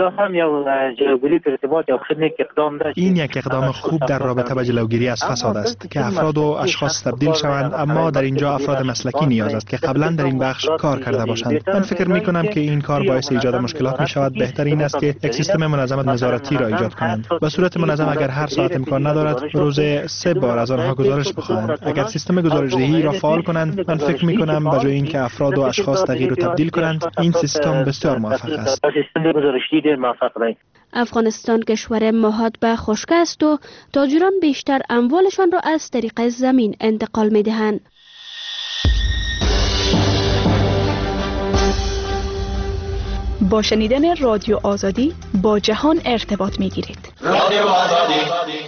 این یک اقدام خوب در رابطه با جلوگیری از فساد است که افراد و اشخاص تبدیل شوند، اما در اینجا افراد مسلکی نیاز است که قبلا در این بخش کار کرده باشند. من فکر می کنم که این کار باعث ایجاد مشکلات می شود. بهتر این است که یک سیستم منظم نظارتی را ایجاد کنند. به صورت منظم اگر هر ساعت امکان ندارد روز سه بار از آنها گزارش بخواهند. اگر سیستم گزارش‌دهی را فعال کنند، من فکر می کنم به جای اینکه افراد و اشخاص تغییر و تبدیل کنند، این سیستم بسیار موفق است. افغانستان کشور محاط به خشکی است و تاجران بیشتر اموالشان را از طریق زمین انتقال می دهند. با شنیدن رادیو آزادی با جهان ارتباط می گیرید. رادیو آزادی.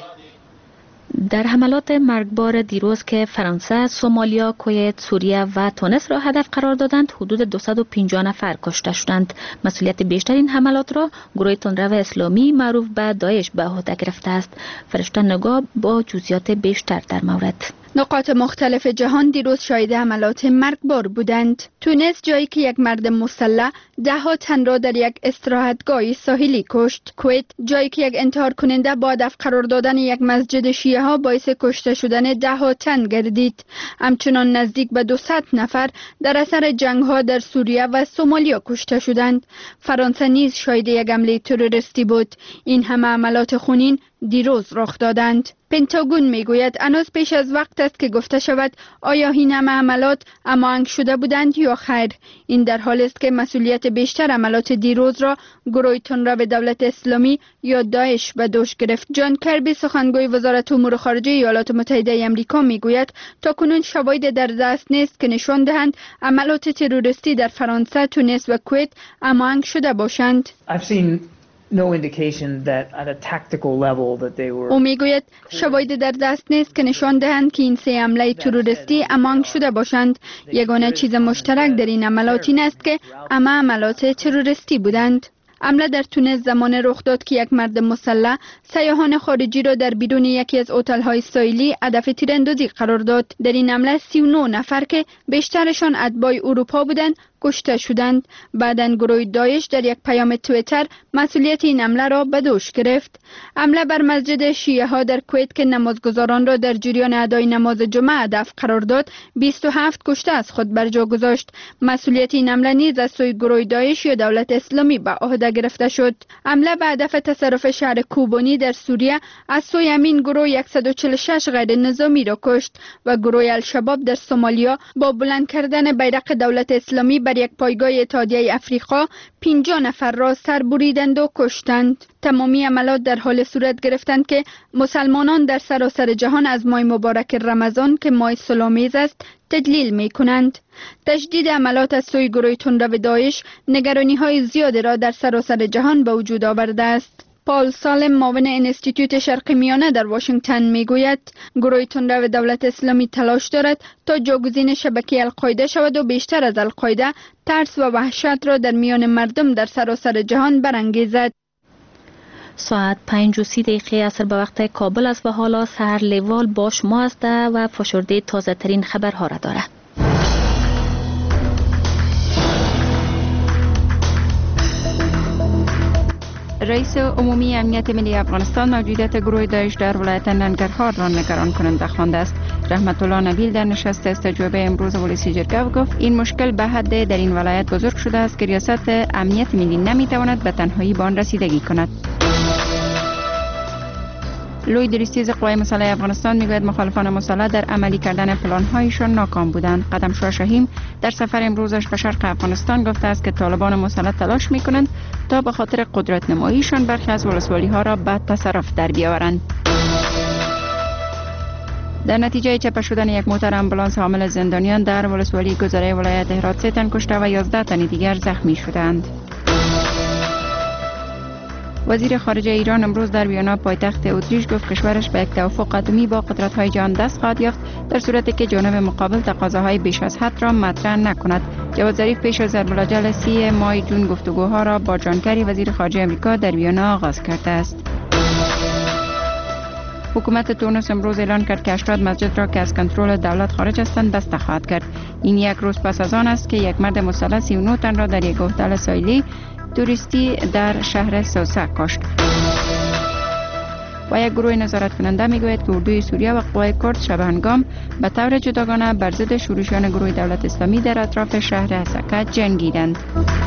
در حملات مرگبار دیروز که فرانسه، سومالیا، کویت، سوریه و تونس را هدف قرار دادند، حدود دویست و پنجاه نفر کشته شدند. مسئولیت بیشتر این حملات را گروه تندرو اسلامی معروف به داعش به عهده گرفته است. فرشته نگاه با جزئیات بیشتر در مورد. نقاط مختلف جهان دیروز شاهد حملات مرگبار بودند. تونس جایی که یک مرد مسلح ده ها تن را در یک استراحتگاه ساحلی کشت. کویت جایی که یک انتحار کننده با هدف قرار دادن یک مسجد شیعه ها باعث کشته شدن ده ها تن گردید. همچنان نزدیک به دویست نفر در اثر جنگ ها در سوریه و سومالیا کشته شدند. فرانسه نیز شاهد یک حمله تروریستی بود. این همه حملات خونین دیروز رخ دادند. پنتاگون میگوید هنوز پیش از وقت است که گفته شود آیا این همه حملات هماهنگ شده بودند یا خیر. این در حالی است که مسئولیت بیشتر حملات دیروز را گروه تندرو دولت اسلامی یا داعش به دوش گرفت. جان کربی سخنگوی وزارت امور خارجه ایالات متحده آمریکا میگوید تاکنون شواهد در دست نیست که نشان دهند حملات تروریستی در فرانسه، تونس و کویت هماهنگ شده باشند. No indication that at a tactical level that they were. او میگوید شواهد در دست نیست که نشان دهند که این سه حمله تروریستی هماهنگ شده باشند. یگانه چیز مشترک در این حملات این است که همه حملات تروریستی بودند. حمله در تونس زمان رخ داد که یک مرد مسلح سیاحان خارجی را در بیرون یکی از هتل‌های ساحلی هدف تیراندازی قرار داد. در این حمله سی و نه نفر که بیشترشان اتباع اروپا بودند کشته شدند. بعداً گروه داعش در یک پیام توییتر مسئولیت این حمله را به دوش گرفت. حمله بر مسجد شیعه ها در کویت که نمازگزاران را در جریان ادای نماز جمعه هدف قرار داد، بیست و هفت کشته از خود بر جا گذاشت. مسئولیت این حمله نیز از سوی گروه داعش یا دولت اسلامی به عهده نادیده گرفته شد. حمله به هدف تصرف شهر کوبانی در سوریه از سوی امین گروه صد و چهل و شش غیر نظامی را کشت و گروه الشباب در سومالیا با بلند کردن بیرق دولت اسلامی بر یک پایگاه اتحادیه افریقا پنجاه نفر را سر بریدند و کشتند. تمامی عملات در حال صورت گرفتند که مسلمانان در سراسر جهان از ماه مبارک رمضان که ماه صلح‌آمیز است تدلیل می کنند. تجدید عملات از سوی گروه تندرو داعش نگرانی های زیادی را در سراسر جهان به وجود آورده است. پال سالم معاون انستیتوت شرق میانه در واشنگتن می گوید گروه تندرو دولت اسلامی تلاش دارد تا جاگزین شبکه القاعده شود و بیشتر از القاعده ترس و وحشت را در میان مردم در سراسر جهان برانگیزد. ساعت پنج و سی دقیقه عصر به وقت کابل است و حالا سحر لیوال با شما است و فشرده تازه ترین خبرها را دارد. رئیس عمومی امنیت ملی افغانستان موجودیت گروه داعش در ولایت ننگرهار را نگران کننده خوانده است. رحمت الله نبیل در نشست استجوابه امروز ولسی جرگه گفت این مشکل به حد در این ولایت بزرگ شده است که ریاست امنیت ملی نمیتواند به تنهایی به آن رسیدگی کند. لوی دریستیز قوای مسلح افغانستان میگوید مخالفان مسلح در عملی کردن پلان‌هایشان ناکام بودند. قدم شاه شهیم در سفر امروزش به شرق افغانستان گفته است که طالبان مسلح تلاش میکنند تا به خاطر قدرت نماییشان برخی از ولسوالی‌ها را به تصرف در بیاورند. در نتیجه چپه شدن یک موتر آمبولانس حامل زندانیان در ولسوالی گذره ولایت هرات سه تن کشته و یازده تن دیگر زخمی شدند. وزیر خارجه ایران امروز در وینا پایتخت اتریش گفت کشورش به یک توافق اتمی با قدرت‌های جهان دست خواهد یافت در صورتی که جانب مقابل تقاضاهای بیش از حد را مطرح نکند. جواد ظریف پیش از ضرب‌الجل سی ماه جون گفتگوها را با جان کری وزیر خارجه آمریکا در وینا آغاز کرده است. حکومت تونس امروز اعلان کرد که هشتاد مسجد را که از کنترل دولت خارج هستند بسته خواهد کرد. این یک روز پس از آن است که یک مرد مسلح سی و نه تن را در یک هتل ساحلی توریستی در شهر سوسه کشت. و یک گروه نظارت کننده میگوید که اردوی سوریه و قوای کرد شب هنگام به طور جداگانه بر ضد شورشیان گروه دولت اسلامی در اطراف شهر حسکه جنگیدند.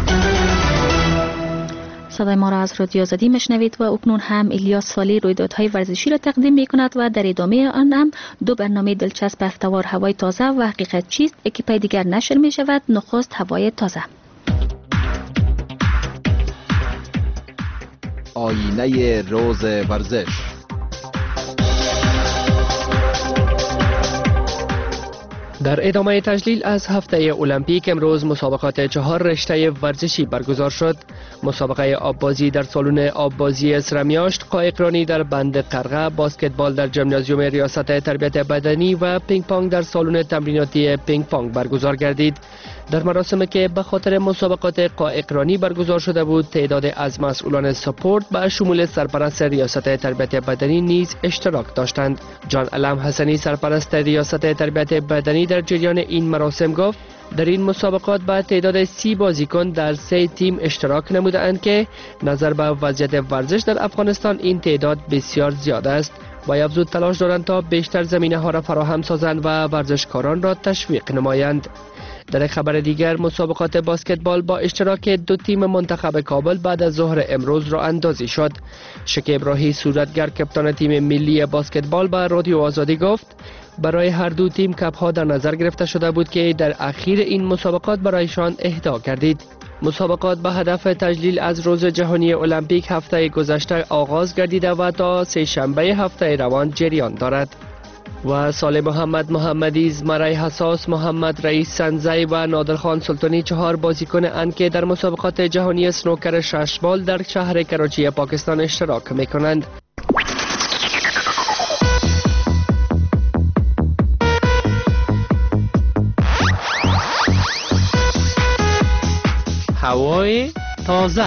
صدای ما را از رادیو آزادی میشنوید و اکنون هم الیاس سالی رویدادهای ورزشی را تقدیم می کند و در ادامه آن هم دو برنامه دلچسب هفته‌وار هوای تازه و حقیقت چیست اکیپای دیگر نشر می شود. نخست هوای تازه. آینه روز ورزش. در ادامه تجلیل از هفته المپیک امروز مسابقات چهار رشته ورزشی برگزار شد. مسابقه آببازی در سالن آببازی اسرمیاشت، قایقرانی در بند قرغه، باسکتبال در ژیمنازیوم ریاست تربیت بدنی و پینگ پونگ در سالن تمریناتی پینگ پونگ برگزار گردید. در مراسمی که به خاطر مسابقات قایقرانی برگزار شده بود، تعداد از مسئولان سپورت به شمول سرپرست ریاست تربیت بدنی نیز اشتراک داشتند. جان علم حسنی سرپرست ریاست تربیت بدنی در جریان این مراسم گفت در این مسابقات به تعداد سی بازیکن در سه تیم اشتراک نمودند که نظر به وضعیت ورزش در افغانستان این تعداد بسیار زیاد است و افزود تلاش دارند تا بیشتر زمینه ها را فراهم سازند و ورزشکاران را تشویق نمایند. در خبر دیگر مسابقات باسکتبال با اشتراک دو تیم منتخب کابل بعد از ظهر امروز راه اندازی شد. شکیب راهی صورتگر کپتان تیم ملی باسکتبال به رادیو آزادی گفت برای هر دو تیم کپ ها در نظر گرفته شده بود که در اخیر این مسابقات برایشان اهدا کردید. مسابقات به هدف تجلیل از روز جهانی المپیک هفته گذشته آغاز گردیده و تا سه شنبه هفته روان جریان دارد. و سال محمد محمدی، زمره حساس، محمد رئیس سنزی و نادرخان سلطانی چهار بازیکن اند که در مسابقات جهانی اسنوکر شش بال در شهر کراچی پاکستان اشتراک می کنند. هوای تازه.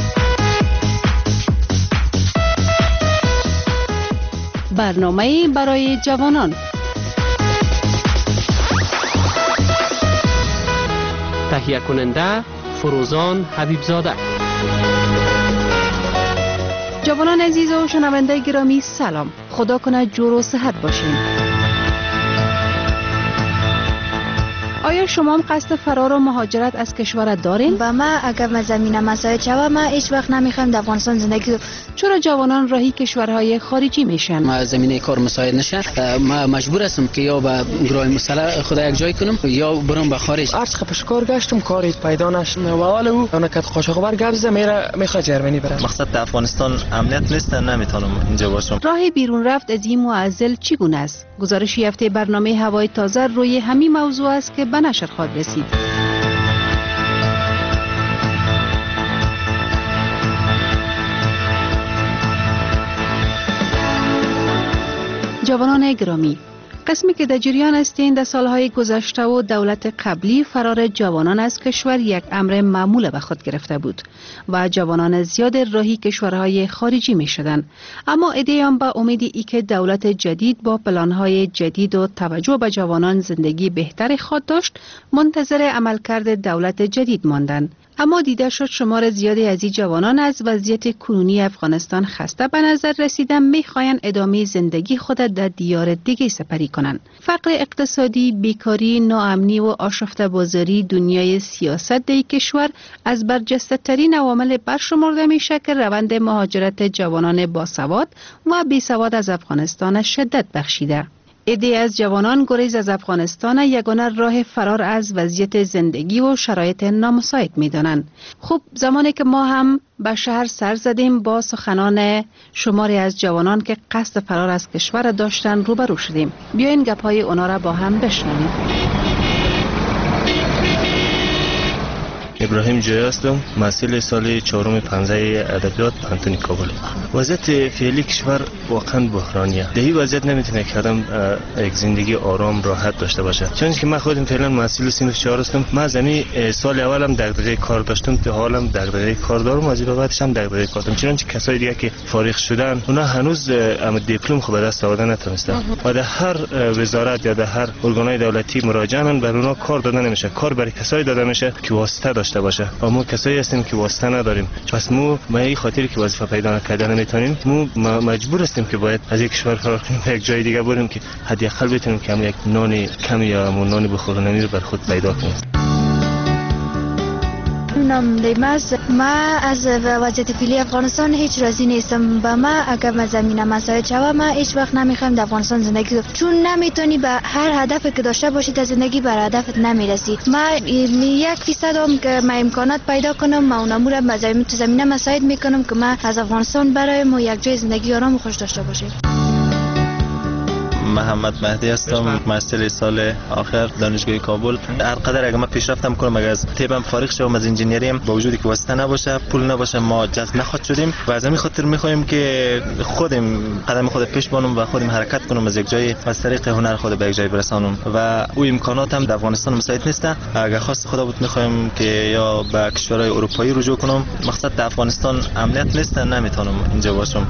برنامه برای جوانان. تهیه کننده فروزان حبیبزاده. جوانان عزیز و شنونده گرامی سلام. خدا کنه جور و صحت باشین. آیا شما هم قصد فرار و مهاجرت از کشور دارین؟ با ما اگر ما زمین مساعد شوه ما هیچ وقت نمیخوایم در افغانستان زندگی کنیم. چرا جوانان راهی کشورهای خارجی میشن؟ ما زمینه کار مساعد نشه، ما مجبور هستم که یا با گروه مسلح خود یک جای کنم یا برم به خارج. هر چقدر پشکار گشتم کاری پیدا نشد و حالا او اون که قاچاق بر گبز میره میخواد جرمنی بره. مقصد در افغانستان امنیت نیست، نمیتونم اینجا باشم. راه بیرون رفت از این معضل چگونه است؟ گزارشی هفته برنامه هوای تازه روی همین موضوع است که به نشر خواهد رسید. جوانان گرامی، قسمی که در جریان هستین در سالهای گذشته و دولت قبلی فرار جوانان از کشور یک امر معمول به خود گرفته بود و جوانان زیاد راهی کشورهای خارجی می شدن. اما ایده به امید ای که دولت جدید با پلانهای جدید و توجه به جوانان زندگی بهتری خواهد داشت منتظر عملکرد دولت جدید ماندند. اما دیده شد شمار زیادی از این جوانان از وضعیت کنونی افغانستان خسته به نظر رسیدن میخواین ادامه زندگی خود در دیار دیگه سپری کنند. فقر اقتصادی، بیکاری، ناامنی و آشفته بازاری دنیای سیاست در کشور از برجسته ترین عوامل برشمرده میشه که روند مهاجرت جوانان باسواد و بیسواد از افغانستان شدت بخشیده. عده‌ای از جوانان گریز از افغانستان یگانه راه فرار از وضعیت زندگی و شرایط نامساعد می‌دانند. خب زمانی که ما هم به شهر سر زدیم با سخنان شماری از جوانان که قصد فرار از کشور داشتن روبرو شدیم. بیاین گپ‌های اونا را با هم بشنویم. ابراهیم جوی هستم، محصل سال چهارم پانزده ادبیات پانتون کابل. وضعیت فعلی کشور واقعا بحرانیه. در این وضعیت نمیتونه که آدم یک زندگی آرام راحت داشته باشه. چون که من خودم فعلا محصل صنف چهار هستم. من زمین سال اولم دغدغه کار داشتم، تا حالم دغدغه کار دارم، از این بعدش هم دغدغه کار دارم. چون که کسای دیگه که فارغ شدن اونا هنوز ام دیپلم خود به دست آوردن نتونستن. و در هر وزارت یا در هر ارگانهای دولتی مراجعه بر اونا کار داده نمیشه. کار برای کسایی داده میشه که واسطه داشته باشه. و ما کسایی هستیم که واسطه نداریم. پس ما به این خاطر که وظیفه پیدا نکردن نمیتونیم، ما مجبور هستیم که باید از یک کشور فرار کنیم به یک جای دیگه بریم که حداقل بتونیم که هم یک نان کمی یا نان بخورنمی رو بر خود پیدا کنیم. نام دیماز، ما از وضعیت فعلی افغانستان هیچ راضی نیستم. با ما اگر ما زمین مساعد شوه ما هیچ وقت نمیخوایم در افغانستان زندگی کنیم، چون نمیتونی به هر هدفی که داشته باشی در زندگی بر هدفت نمیرسی. ما یک فیصد هم که ما امکانات پیدا کنم ما اونمو را زمین تو زمینه مساعد میکنم که ما از افغانستان برایم و یک جای زندگی آرام و خوش داشته باشیم. محمد مهدی هستم، محصل سال آخر دانشگاه کابل. هر قدر اگه من پیشرفتم کنم، اگه از تیبم فارغ شوم از انجینیریم، با وجودی که واسطه نباشه، پول نباشه، ما جذب نخواد شدیم و از همین خاطر میخوایم که خودم قدم خود پیش بانم و خودم حرکت کنم از یک جای، از طریق هنر خود به یک جای برسانم و او امکانات هم در افغانستان مساعد نیست. اگه خواست خدا بود میخوایم که یا به کشورهای اروپایی رجوع کنم. مقصد در افغانستان امنیت نیست، نمیتونم اینجا باشم.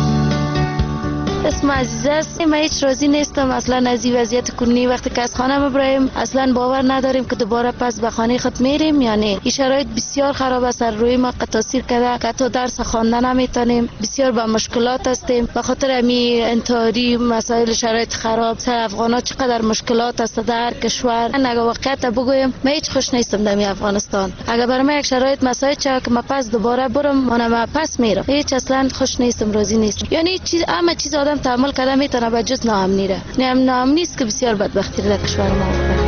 اسم عزیزه است. من هیچ راضی نیستم اصلا از این وضعیت کنونی. وقتی که از خانه میبریم اصلا باور نداریم که دوباره پس به خانه خود میریم. یعنی این شرایط بسیار خراب است، روی ما تاثیر کرده که تا درس خواندن نمیتونیم، بسیار با مشکلات هستیم به خاطر همین انتحاری، مسائل شرایط خراب. سر افغانا چقدر مشکلات است در هر کشور. من اگه واقعیت بگویم من هیچ خوش نیستم در افغانستان. اگه برای من یک شرایط مساعد شه که من پس دوباره برم، من پس میرم، هیچ اصلا خوش نیستم، راضی نیستم. یعنی چیز همه چیز آدم تحمل کرده میتونه به جز ناامنی ره. نه ناامنی است که بسیار بدبختی در کشور ما افتاد.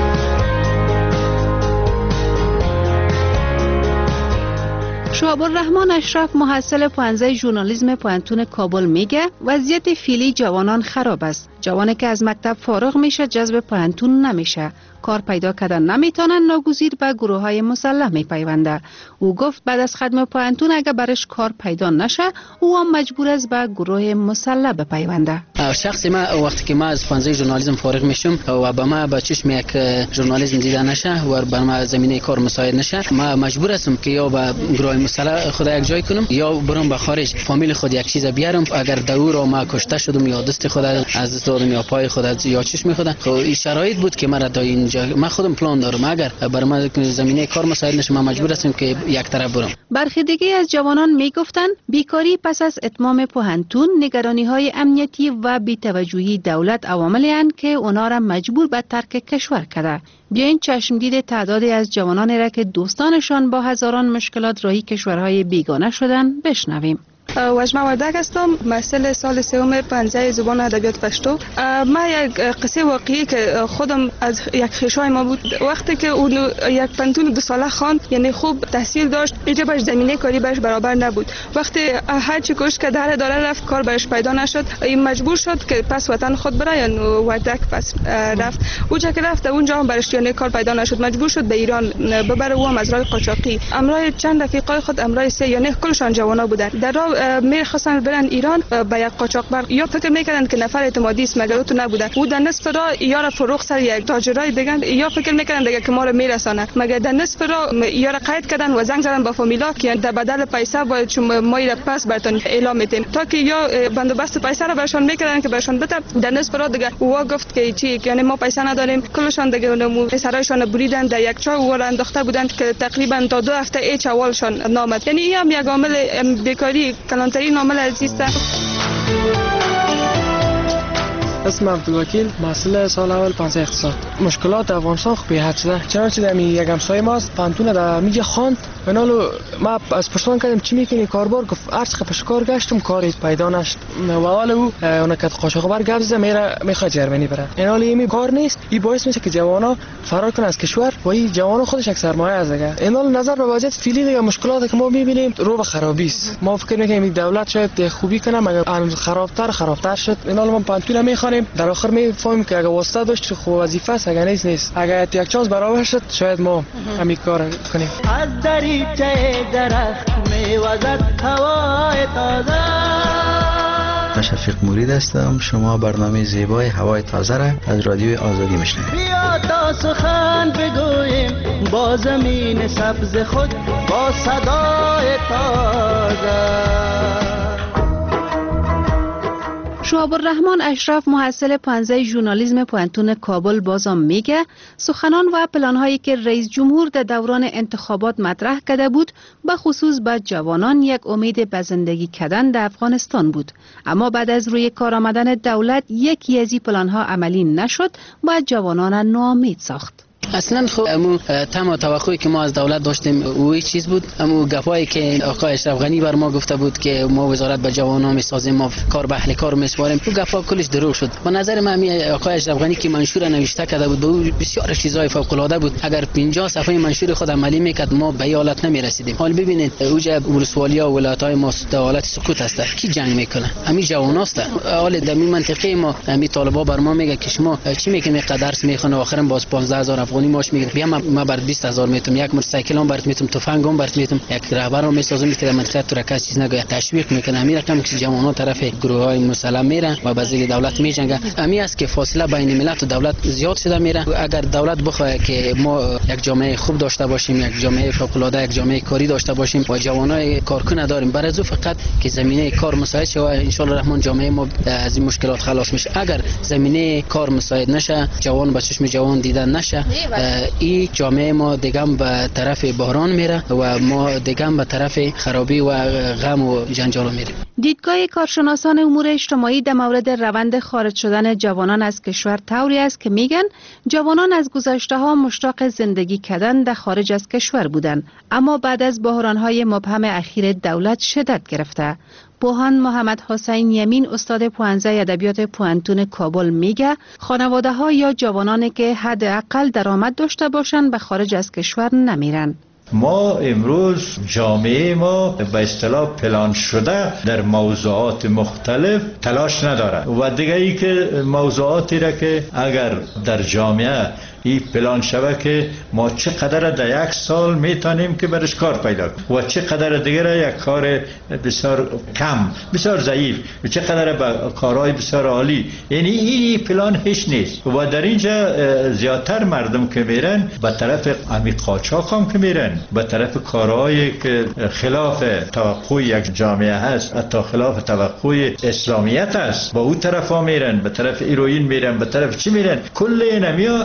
شهاب الرحمن اشرف، محصل پانزده ژورنالیسم پانتون کابل میگه وضعیت فعلی جوانان خراب است. جوانی که از مکتب فارغ میشه جذب پانتون نمیشه، کار پیدا کردن نمیتونن، ناگزیر به گروه های مسلح میپیونده. او گفت بعد از ختم پانتون اگه برش کار پیدا نشه او هم مجبور است به گروه مسلح بپیونده. شخصی ما وقتی که ما از پانزده ژورنالیسم فارغ میشم و با ما به چشم یک ژورنالیسم دیده نشه و بر ما زمینه کار مساعد نشه، ما مجبور هستم که یا به گروه مسلح خود یک جای کنم یا برم به خارج فامیل خود یک چیز بیارم. اگر دور و ما کشته شدم یا دست خود از دست دادم یا پای خود یا چشم خود، خب این شرایط بود که مرا تا این اونجا. من خودم پلان دارم، اگر برای من زمینه کار مساعد نشه من مجبور هستم که یک طرف برم. برخی دیگه از جوانان میگفتند بیکاری پس از اتمام پوهنتون، نگرانی‌های امنیتی و بی‌توجهی دولت عواملی اند که اونا را مجبور به ترک کشور کرده. بیاین چشمگیر تعدادی از جوانانی را که دوستانشان با هزاران مشکلات راهی کشورهای بیگانه شدن بشنویم. وجمه وردک هستم، محصل سال سوم پانزده زبان ادبیات پشتو. ما یک قصه واقعی که خودم از یک خویشای ما بود، وقتی که اون یک پنتون دو ساله خواند، یعنی خوب تحصیل داشت، اینجا باش زمینه کاری باش برابر نبود. وقتی هر چی کوشش که داره داره رفت، کار باش پیدا نشد، این مجبور شد که پس وطن خود بره. یعنی وردک پس رفت اونجا که رفت اونجا هم برش یعنی کار پیدا نشد، مجبور شد به ایران ببره. او هم از راه قاچاقی امرای چند رفیقای خود امرای سه یعنی کلشان جوانا بودن، در راه میخواستن برن ایران به یک قاچاقبر، یا فکر میکردن که نفر اعتمادی است مگر تو نبودن. او در نصف راه یار فروخت سر یک تاجرای دیگه، یا فکر میکردن دیگه که ما رو میرسانه، مگر در نصف راه یار قید کردن و زنگ زدن با فامیلا که در بدل پیسه باید چون ما را پس براتون اعلام میتیم، تا که یا بندوبست پیسه رو برشان میکردن که برشان بده. در نصف راه دیگه او گفت که چی، یعنی ما پیسه نداریم. کلشان دیگه سرایشان بریدن، در یک چاه او را انداخته بودند که تقریبا تا دو هفته هیچ اولشان نامد. یعنی این هم یک عامل بیکاری کلانتری عامل عزیز است. اسم عبدالوکیل، محصل سال اول پانزده اقتصاد. مشکلات افغانستان خوب حد شده، چنانچه در یک همسایه ماست پانتون در میجا خواند. منالو ما از پرسان کردم چی میکنی کاربار، گفت ارز خپش کار گشتم کاری پیدا نشد. و حال او اون که قاچاقبر گپ زد میره میخواد جرمنی بره. اینال این کار نیست، این باعث میشه که جوانا فرار کنن از کشور و این جوانا خودش یک سرمایه است دیگه. اینال نظر به وضعیت فعلی دیگه مشکلاتی که ما میبینیم رو به خرابی است. ما فکر میکنیم دولت شاید خوبی کنه مگر خرابتر خرابتر شد. اینال ما پانتون میخوانیم، در آخر میفهمیم که اگه واسطه داشت خو وظیفه است، اگه نیست نیست. اگه یک چانس برابر شد شاید ما همین کار کنیم. از دریچه درخت میوزد هوای تازه. من شفیق مرید هستم. شما برنامه زیبای هوای تازه را از رادیو آزادی میشنوید. بیا تا سخن بگوییم با زمین سبز خود، با صدای تازه. شهاب الرحمن اشرف، محصل پانزده ژورنالیسم پوهنتون کابل، بازم میگه سخنان و پلانهایی که رئیس جمهور در دوران انتخابات مطرح کرده بود به خصوص به جوانان یک امید به زندگی کردن در افغانستان بود، اما بعد از روی کار آمدن دولت یکی از این پلانها عملی نشد و جوانان ناامید ساخت. اصلا خب امو تمام توقعی که ما از دولت داشتیم اوی چیز بود. امو گپایی که آقای اشرف غنی بر ما گفته بود که ما وزارت به جوانان میسازیم، ما کار به اهل کار میسپاریم، اون گپا کلش دروغ شد. به نظر من آقای اشرف غنی که منشور نوشته کرده بود به او بسیار چیزای فوق العاده بود. اگر پنجاه صفحه منشور خود عملی میکرد ما به این حالت نمیرسیدیم. حال ببینید اوجا ولسوالیا و ولایت‌های ما در حالت سکوت هست. کی جنگ میکنه؟ همین جواناست. حال در این منطقه ما همین طالبا بر ما میگه که شما چی میکنید؟ درس میخونه آخرا باز پانزده هزار افغانی ماش میگیره. بیا ما بر بیست هزار میتم، یک موتورسایکل هم برات میتم، تفنگ هم برات میتم، یک رهبر هم میسازم که منطقه تو رکاس چیز نگه تشویق میکنه. همین رقم که جوانان طرف گروه های مسلح میرن و بازی دولت میجنگه. همین است که فاصله بین ملت و دولت زیاد شده میره. اگر دولت بخواد که ما یک جامعه خوب داشته باشیم، یک جامعه فوق العاده، یک جامعه کاری داشته باشیم و جوانای کارکن داریم، برای از فقط که زمینه کار مساعد شه و ان شاء الله رحمان جامعه ما از این مشکلات خلاص میشه. اگر زمینه کار مساعد نشه، جوان به چشم جوان دیدن نشه، این جامعه ما دیگه به طرف بحران میره و ما دیگه به طرف خرابی و غم و جنجال میره. دیدگاه کارشناسان امور اجتماعی در مورد روند خارج شدن جوانان از کشور طوری است که میگن جوانان از گذشته ها مشتاق زندگی کردن در خارج از کشور بودند، اما بعد از بحران های مبهم اخیر دولت شدت گرفته. بوهان محمد حسین یمین، استاد پانزده ادبیات پوهنتون کابل، میگه خانواده ها یا جوانانی که حداقل درآمد داشته باشند به خارج از کشور نمیرن. ما امروز جامعه ما به اصطلاح پلان شده در موضوعات مختلف تلاش نداره و دیگه ای که موضوعاتی را که اگر در جامعه این پلان شوه که ما چقدر در یک سال میتونیم که برش کار پیدا کنیم و چقدر دیگر یک کار بسیار کم، بسیار ضعیف و چقدر با کارهای بسیار عالی. یعنی این پلان هیچ نیست و در اینجا زیادتر مردم که میرن به طرف عمیق قاچاق هم که میرن، به طرف کارهایی که خلاف توقع یک جامعه هست، حتی خلاف توقع اسلامیت هست، با اون طرف ها میرن، به طرف ایروین میرن، به طرف چی میرن. کل اینمیا از بیکاری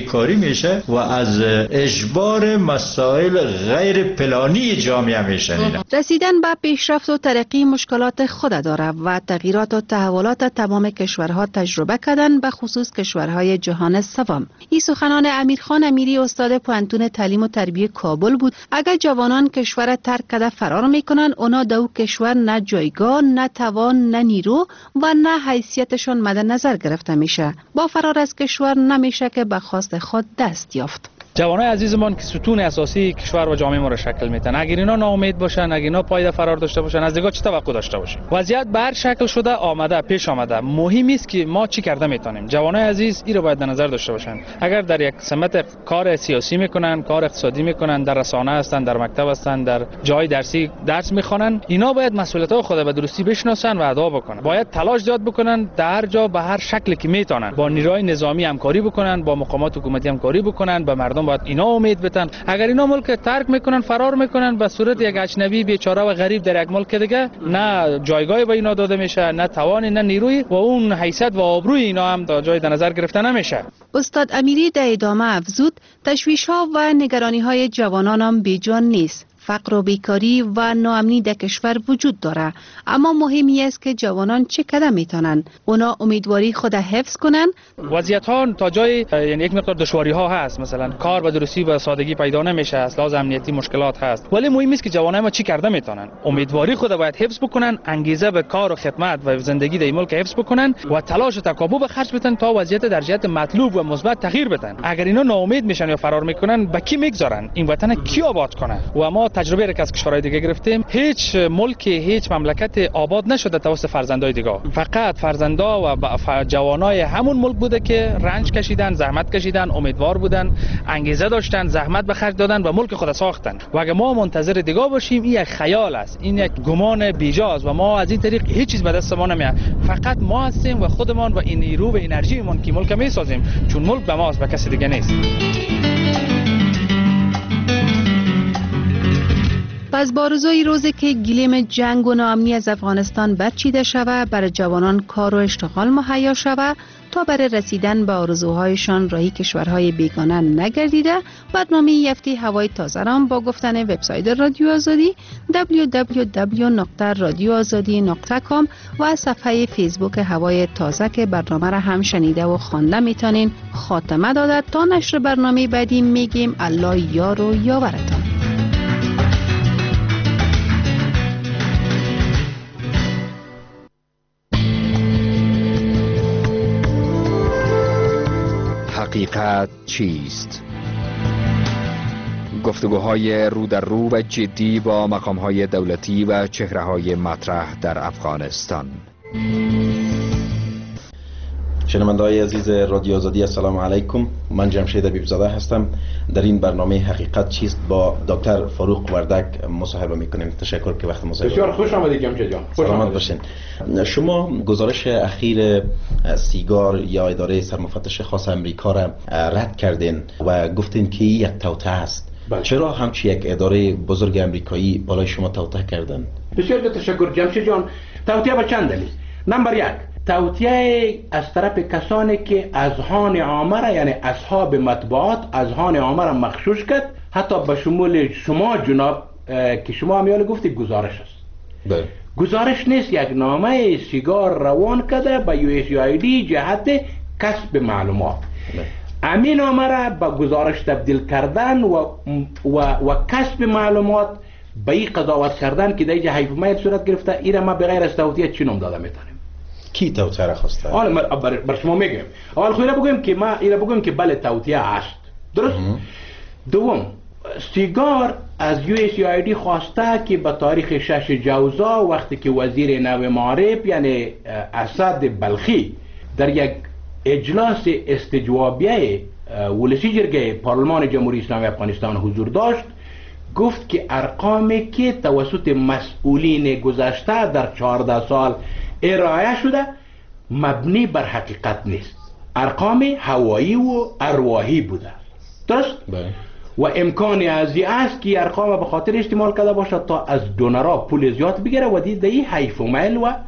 بیکاری میشه و از اجبار مسائل غیر پلانی جامعه میشنیدم. رسیدن به پیشرفت و ترقی مشکلات خود داره و تغییرات و تحولات تمام کشورها تجربه کردن، به خصوص کشورهای جهان سوم. این سخنان امیرخان امیری استاد پوهنتون تعلیم و تربیت کابل بود. اگر جوانان کشور ترک کرده فرار میکنن، اونا در او کشور نه جایگاه، نه توان، نه نیرو و نه حیثیتشون مد نظر گرفته میشه. با فرار از کشور نمیشه که به خواست خود دست یافت. جوانای عزیزمان که ستون اساسی کشور و جامعه ما را شکل میدن، اگر اینا ناامید باشن، اگر اینا پایده فرار داشته باشن، از دیگه چه توقع داشته باشیم؟ وضعیت به هر شکل شده آمده، پیش آمده. مهم است که ما چی کرده میتونیم. جوانای عزیز این رو باید در نظر داشته باشن. اگر در یک سمت کار سیاسی میکنن، کار اقتصادی میکنن، در رسانه هستن، در مکتب هستن، در جای درسی درس میخوانن، اینا باید مسئولیت‌های خود به درستی بشناسن و ادا بکنن. باید تلاش زیاد بکنن، در هر جا به هر شکلی که میتونن با نیروهای نظامی همکاری بکنن، با مقامات حکومتی همکاری بکنن. به مردم باید اینا امید بدن. اگر اینا ملک ترک میکنن، فرار میکنن، به صورت یک اجنبی بیچاره و غریب در یک ملک دیگه، نه جایگاهی به اینا داده میشه، نه توانی، نه نیروی و اون حیثیت و آبروی اینا هم در جای در نظر گرفته نمیشه. استاد امیری در ادامه افزود تشویش‌ها و نگرانی‌های جوانان هم بیجان نیست. فقر و بیکاری و ناامنی در کشور وجود داره، اما مهمی است که جوانان چه قدم میتونن. اونا امیدواری خود حفظ کنن. وضعیت ها تا جای یعنی یک مقدار دشواری ها هست، مثلا کار به درستی و سادگی پیدا نمیشه، از لحاظ امنیتی مشکلات هست، ولی مهم است که جوانای ما چی کرده میتونن. امیدواری خود باید حفظ بکنن، انگیزه به کار و خدمت و زندگی در ملک حفظ بکنن و تلاش و تکاپو به خرج بدن تا وضعیت در جهت مطلوب و مثبت تغییر بدن. اگر اینا ناامید میشن یا فرار میکنن، به کی میگذارن؟ این وطن کی آباد کنه؟ و ما تجربه را که از کشورهای دیگه گرفتیم، هیچ ملکی، هیچ مملکت آباد نشده توسط فرزندای دیگه. فقط فرزندا و جوانای همون ملک بوده که رنج کشیدن، زحمت کشیدن، امیدوار بودن، انگیزه داشتن، زحمت به خرج دادن و ملک خود ساختن. و اگه ما منتظر دیگه باشیم، این یک خیال است، این یک گمان بیجاست و ما از این طریق هیچ چیز به دست ما نمیاد. فقط ما هستیم و خودمان و این نیرو و انرژیمون که ملک میسازیم، چون ملک به ماست، به کسی دیگه نیست. پس با آرزوی روزی که گلیم جنگ و ناامنی از افغانستان برچیده شود، برای جوانان کار و اشتغال مهیا شود تا برای رسیدن به آرزوهایشان راهی کشورهای بیگانه نگردیده، برنامه یفتی هوای تازه را با گفتن وبسایت رادیو آزادی دبلیو دبلیو دبلیو نقطه رادیو آزادی نقطه کام و صفحه فیسبوک هوای تازه که برنامه را هم شنیده و خوانده میتونین خاتمه داده. تا نشر برنامه بعدی میگیم الله یار و یاورتان. حقیقت چیست؟ گفتگوهای رو در رو و جدی با مقامهای دولتی و چهره‌های مطرح در افغانستان. شنونده‌های عزیز رادیو آزادی، السلام علیکم. من جمشید حبیبزاده هستم. در این برنامه حقیقت چیست با دکتر فاروق وردک مصاحبه میکنیم. تشکر که وقت مصاحبه. بسیار خوش آمدید جمشید جان. خوش آمدید باشین. شما گزارش اخیر سیگار یا اداره سرمفتش خاص امریکا را رد کردین و گفتین که یک توطئه است. بله. چرا همچی یک اداره بزرگ امریکایی بالای شما توطئه کردن؟ بسیار تشکر جمشید جان. توطئه به چند دلیل. نمبر یک، توطئه از طرف کسانی که اذهان عامه را، یعنی اصحاب مطبوعات، اذهان عامه را مغشوش کرد، حتی به شمول شما جناب که شما همیال گفتید گزارش است. بله. گزارش نیست، یک نامه سیگار روان کرده به یو اس آی دی جهت کسب معلومات. امین نامه را به گزارش تبدیل کردن و و, و کسب معلومات به این قضاوت کردن که در اینجا حیف میل صورت گرفته، این را ما بغیر از توطئه چی نام داده میتونیم؟ کی توطئه را خواسته؟ حالا بر, بر شما میگم. اول خیلی بگویم که ما اینا بگویم که بله توطئه است. درست؟ دوم، سیگار از یو اس آی دی خواسته که به تاریخ شش جوزا وقتی که وزیر نو معارف یعنی اسد بلخی در یک اجلاس استجوابیه ولسی جرگه پارلمان جمهوری اسلامی افغانستان حضور داشت، گفت که ارقامی که توسط مسئولین گذشته در چهارده سال ارائه شده مبنی بر حقیقت نیست، ارقام هوایی و ارواحی بوده. درست؟ بله. و امکانی از این است که ارقام به خاطر استعمال کرده باشد تا از دونرها پول زیاد بگیره و دید این حیف و میل و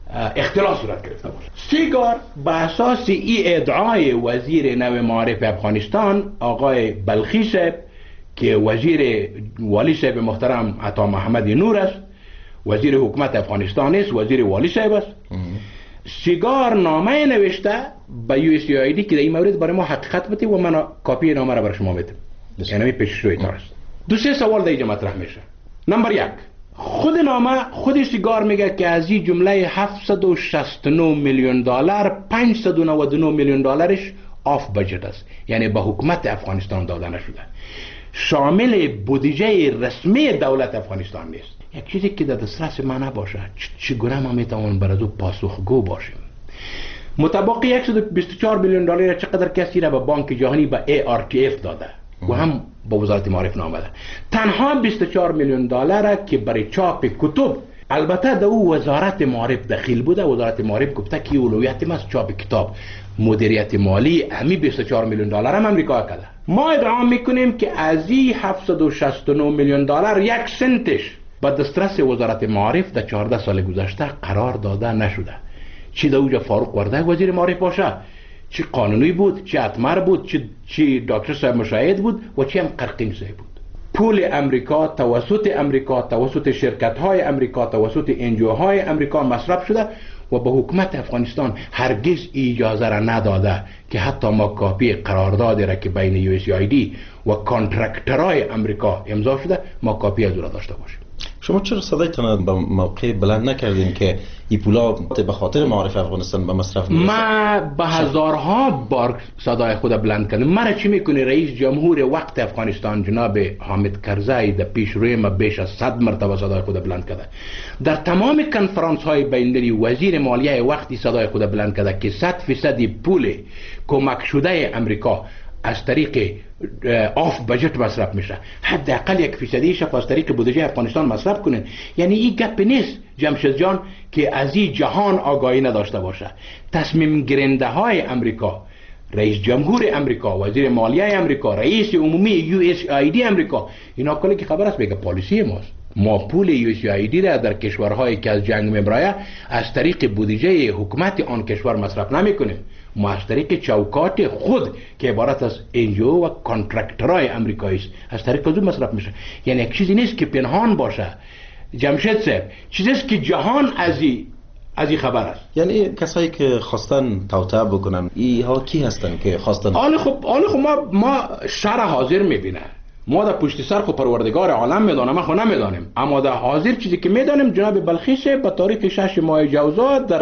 اختلاف صورت گرفته باشه. سیگار به اساس این ادعای وزیر نو معارف افغانستان آقای بلخی صاحب که وزیر والی صاحب محترم عطا محمد نور است، وزیر حکومت افغانستان است، وزیر والی صاحب است، سیگار نامه نوشته به یو اس ای آی دی که در این مورد برای ما حقیقت بده و من کاپی نامه را برای شما میدم. یعنی پیش روی تار است. دو سه سوال در اینجا مطرح میشه. نمبر یک، خود نامه خود سیگار میگه که از این جمله هفتصد و شصت و نه میلیون دلار پانصد و نود و نه میلیون دلارش آف بجت است، یعنی به حکومت افغانستان داده نشده، شامل بودجه رسمی دولت افغانستان نیست. یک چیزی که در دسترس ما نباشه چگونه ما میتوان برای او پاسخگو باشیم؟ مطابق صد و بیست و چهار میلیون دلار چقدر کسی را به بانک جهانی به ای آر تی اف داده و هم با وزارت معارف نامده. تنها بیست و چهار میلیون دلار که برای چاپ کتب، البته در او وزارت معارف دخیل بوده، وزارت معارف گفته که اولویت ما از چاپ کتاب، مدیریت مالی همی بیست و چهار میلیون دلار هم امریکا کرده. ما ادعا میکنیم که از این هفتصد و شصت و نه میلیون دلار یک سنتش با دسترس وزارت معارف در چهارده سال گذشته قرار داده نشده. چی در اوجا فاروق ورده وزیر معارف باشه، چی قانونی بود، چی اتمر بود، چی, چی دکتر صاحب مشاهد بود و چی هم قرقین صاحب بود. پول امریکا توسط امریکا، توسط شرکت های امریکا، توسط انجیو های امریکا مصرف شده و به حکومت افغانستان هرگز اجازه را نداده که حتی ما کاپی قراردادی را که بین یو اس ای آی دی و کانترکترهای امریکا امضا شده ما کاپی از او را داشته باشیم. شما چرا صدایتان به موقع بلند نکردین که این پولا به خاطر معارف افغانستان به مصرف میرسه؟ ما به هزارها بار صدای خود بلند کردم. مرا چی میکنه رئیس جمهور وقت افغانستان جناب حامد کرزی در پیش روی ما بیش از صد مرتبه صدای خود بلند کرده. در تمام کنفرانس های بین‌المللی وزیر مالیه وقتی صدای خود بلند کرده که صد فیصد پول کمک شده امریکا از طریق آف بجت مصرف میشه، حداقل یک فیصدیش از طریق بودجه افغانستان مصرف کنن. یعنی این گپ نیست جمشید جان که از این جهان آگاهی نداشته باشه. تصمیم گیرنده های امریکا، رئیس جمهور امریکا، وزیر مالیه امریکا، رئیس عمومی یو اس آی دی امریکا، اینا کلی که خبر است میگه پالیسی ماست. ما پول یو اس آی دی را در کشورهایی که از جنگ میبرایه از طریق بودجه حکومت آن کشور مصرف نمیکنیم، ما از طریق چوکات خود که عبارت از انجیو و کانترکترهای امریکایی است از طریق از مصرف میشه. یعنی یک چیزی نیست که پنهان باشه جمشید صاحب، چیزی است که جهان از این از این خبر است. یعنی کسایی که خواستن توطئه بکنن اینها کی هستن که خواستن؟ آن خب آن خب ما ما شر حاضر میبینه، ما در پشت سر خود پروردگار عالم میدانم، ما خود نمیدانیم، اما در حاضر چیزی که میدانیم جناب بلخی صاحب به تاریخ شش ماه جوزا در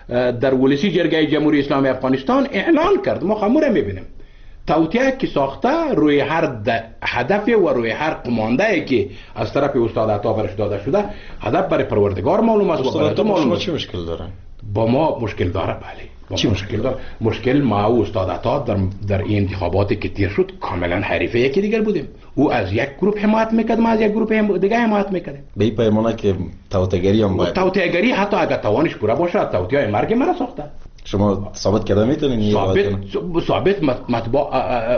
در ولسی جرگه جمهوری اسلامی افغانستان اعلان کرد. ما خمور میبینیم توطئه که ساخته روی هر هدف و روی هر قمانده که از طرف استاد عطا برش داده شده، هدف برای پروردگار معلوم است و برای تو معلوم است. چه مشکل داره؟ با ما مشکل داره. بله چی مشکل داره؟ مشکل ما و استاد عطا در در این انتخاباتی که تیر شد کاملا حریف یکی دیگر بودیم. او از یک گروه حمایت میکرد، ما از یک گروه دیگه حمایت میکردیم. به این پیمانه که توطئه‌گری هم باید توطئه‌گری حتی اگر توانش پورا باشه توطئه مرگ مرا ساخته. شما ثابت کرده میتونین؟ ثابت ثابت مطبوع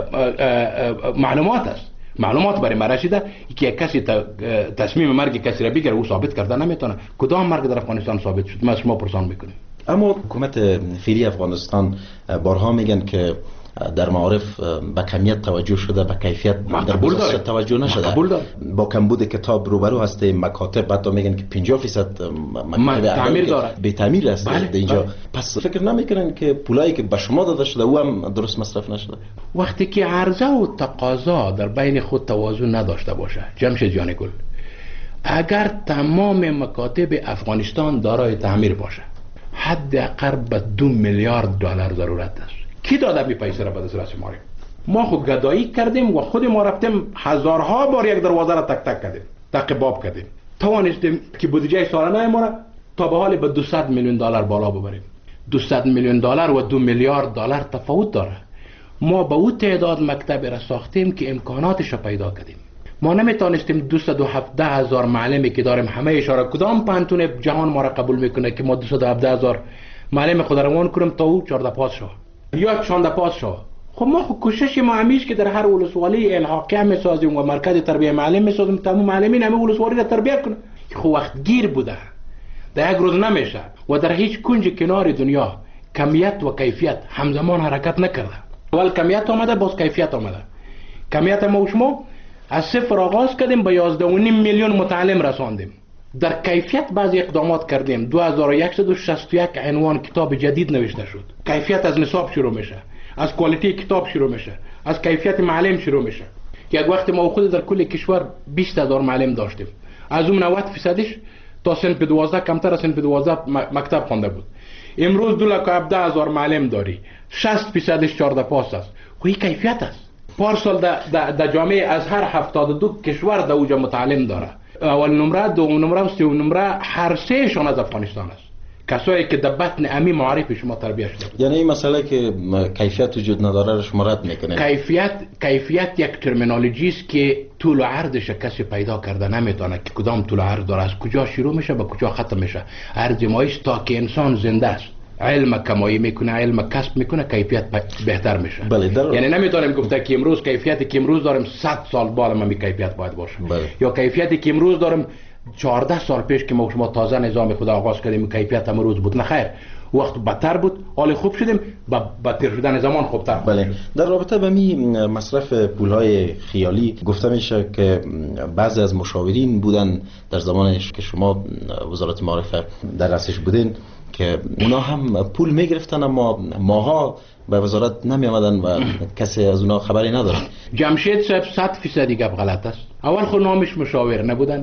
معلومات است، معلومات برای ما رسیده که یک کسی تصمیم مرگ کسی را بگیره او ثابت کرده نمیتونه. کدام مرگ در افغانستان ثابت شد؟ ما شما پرسان میکنیم. اما حکومت فعلی افغانستان بارها میگن که در معارف به کمیت توجه شده، به کیفیت در بودجه توجه نشده. با کمبود کتاب روبرو هسته، مکاتب حتی میگن که پنجاه درصد مکتب تعمیر داره، به تعمیر است بله. اینجا. پس فکر نمیکنن که پولایی که به شما داده شده او هم درست مصرف نشده؟ وقتی که عرضه و تقاضا در بین خود توازن نداشته باشه جمشید جان گل، اگر تمام مکاتب افغانستان دارای تعمیر باشه حداقل به دو میلیارد دلار ضرورت است. کی داده بی پیسه را به دسترس ما؟ ما خود گدایی کردیم و خود ما رفتیم هزارها بار یک دروازه را تک تک کردیم، تقباب کردیم، توانستیم که بودجه سالانه ما را تا به حال به دویست میلیون دلار بالا ببریم. دویست میلیون دلار و دو میلیارد دلار تفاوت داره. ما به او تعداد مکتب را ساختیم که امکاناتش را پیدا کردیم. ما نمیتونستیم دویست و هفده هزار معلمی که داریم همه اشاره کدام پانتون جهان ما را قبول میکنه که ما دویست و هفده هزار معلم خود روان کنیم تا او چهارده پاس شو یا شانزده پاس شو. خب ما خب کوشش ما همیش که در هر ولسوالی الحاقیه میسازیم و مرکز تربیه معلم میسازیم تا معلمین همه ولسوالی را تربیت کنه. خب وقت گیر بوده در یک روز نمیشه و در هیچ کنج کنار دنیا کمیت و کیفیت همزمان حرکت نکرده. اول کمیت آمده باز کیفیت آمده. کمیت ما و شما از صفر آغاز کردیم به یازده و نیم میلیون متعلم رساندیم. در کیفیت بعضی اقدامات کردیم. دو هزار و صد و شصت و یک عنوان کتاب جدید نوشته شد. کیفیت از نصاب شروع میشه، از کوالیتی کتاب شروع میشه، از کیفیت معلم شروع میشه. یک وقت ما خود در کل کشور بیست هزار معلم داشتیم، از اون نود فیصدش تا صنف دوازده کمتر از صنف دوازده مکتب خوانده بود. امروز دو لک و هفده هزار معلم داری، شصت فیصدش چهارده پاس است. خو این کیفیت است. پارسال در در جامعه از هر هفتاد و دو کشور در اوجا متعلم داره. اول نمره، دوم نمره و سوم نمره هر سه شون از افغانستان است. کسایی که در بطن امی معارف شما تربیت شده بود. یعنی این مسئله که کیفیت وجود نداره رو شما رد میکنه. کیفیت کیفیت یک ترمینولوژی است که طول و عرضش کسی پیدا کرده نمیتونه که کدام طول و عرض داره، از کجا شروع میشه به کجا ختم میشه. عرض مایش تا که انسان زنده است، علم کمایی میکنه، علم کسب میکنه، کیفیت بهتر میشه. بله در... یعنی نمیتونیم گفته که امروز کیفیتی که امروز داریم صد سال بعد ما می کیفیت باید باشه. بله. یا کیفیتی که امروز داریم چهارده سال پیش که ما شما تازه نظام خدا آغاز کردیم کیفیت امروز بود. نه خیر، وقت بدتر بود، حال خوب شدیم، با بدتر شدن زمان خوبتر. بله. در رابطه با می مصرف پولهای خیالی گفته میشه که بعضی از مشاورین بودن در زمانش که شما وزارت معارف در رأسش بودین که اونا هم پول میگرفتن اما ماها به وزارت نمی آمدن و کسی از اونا خبری نداره. جمشید صاحب صد فیصدی گپ غلط است. اول خود نامش مشاور نبودن.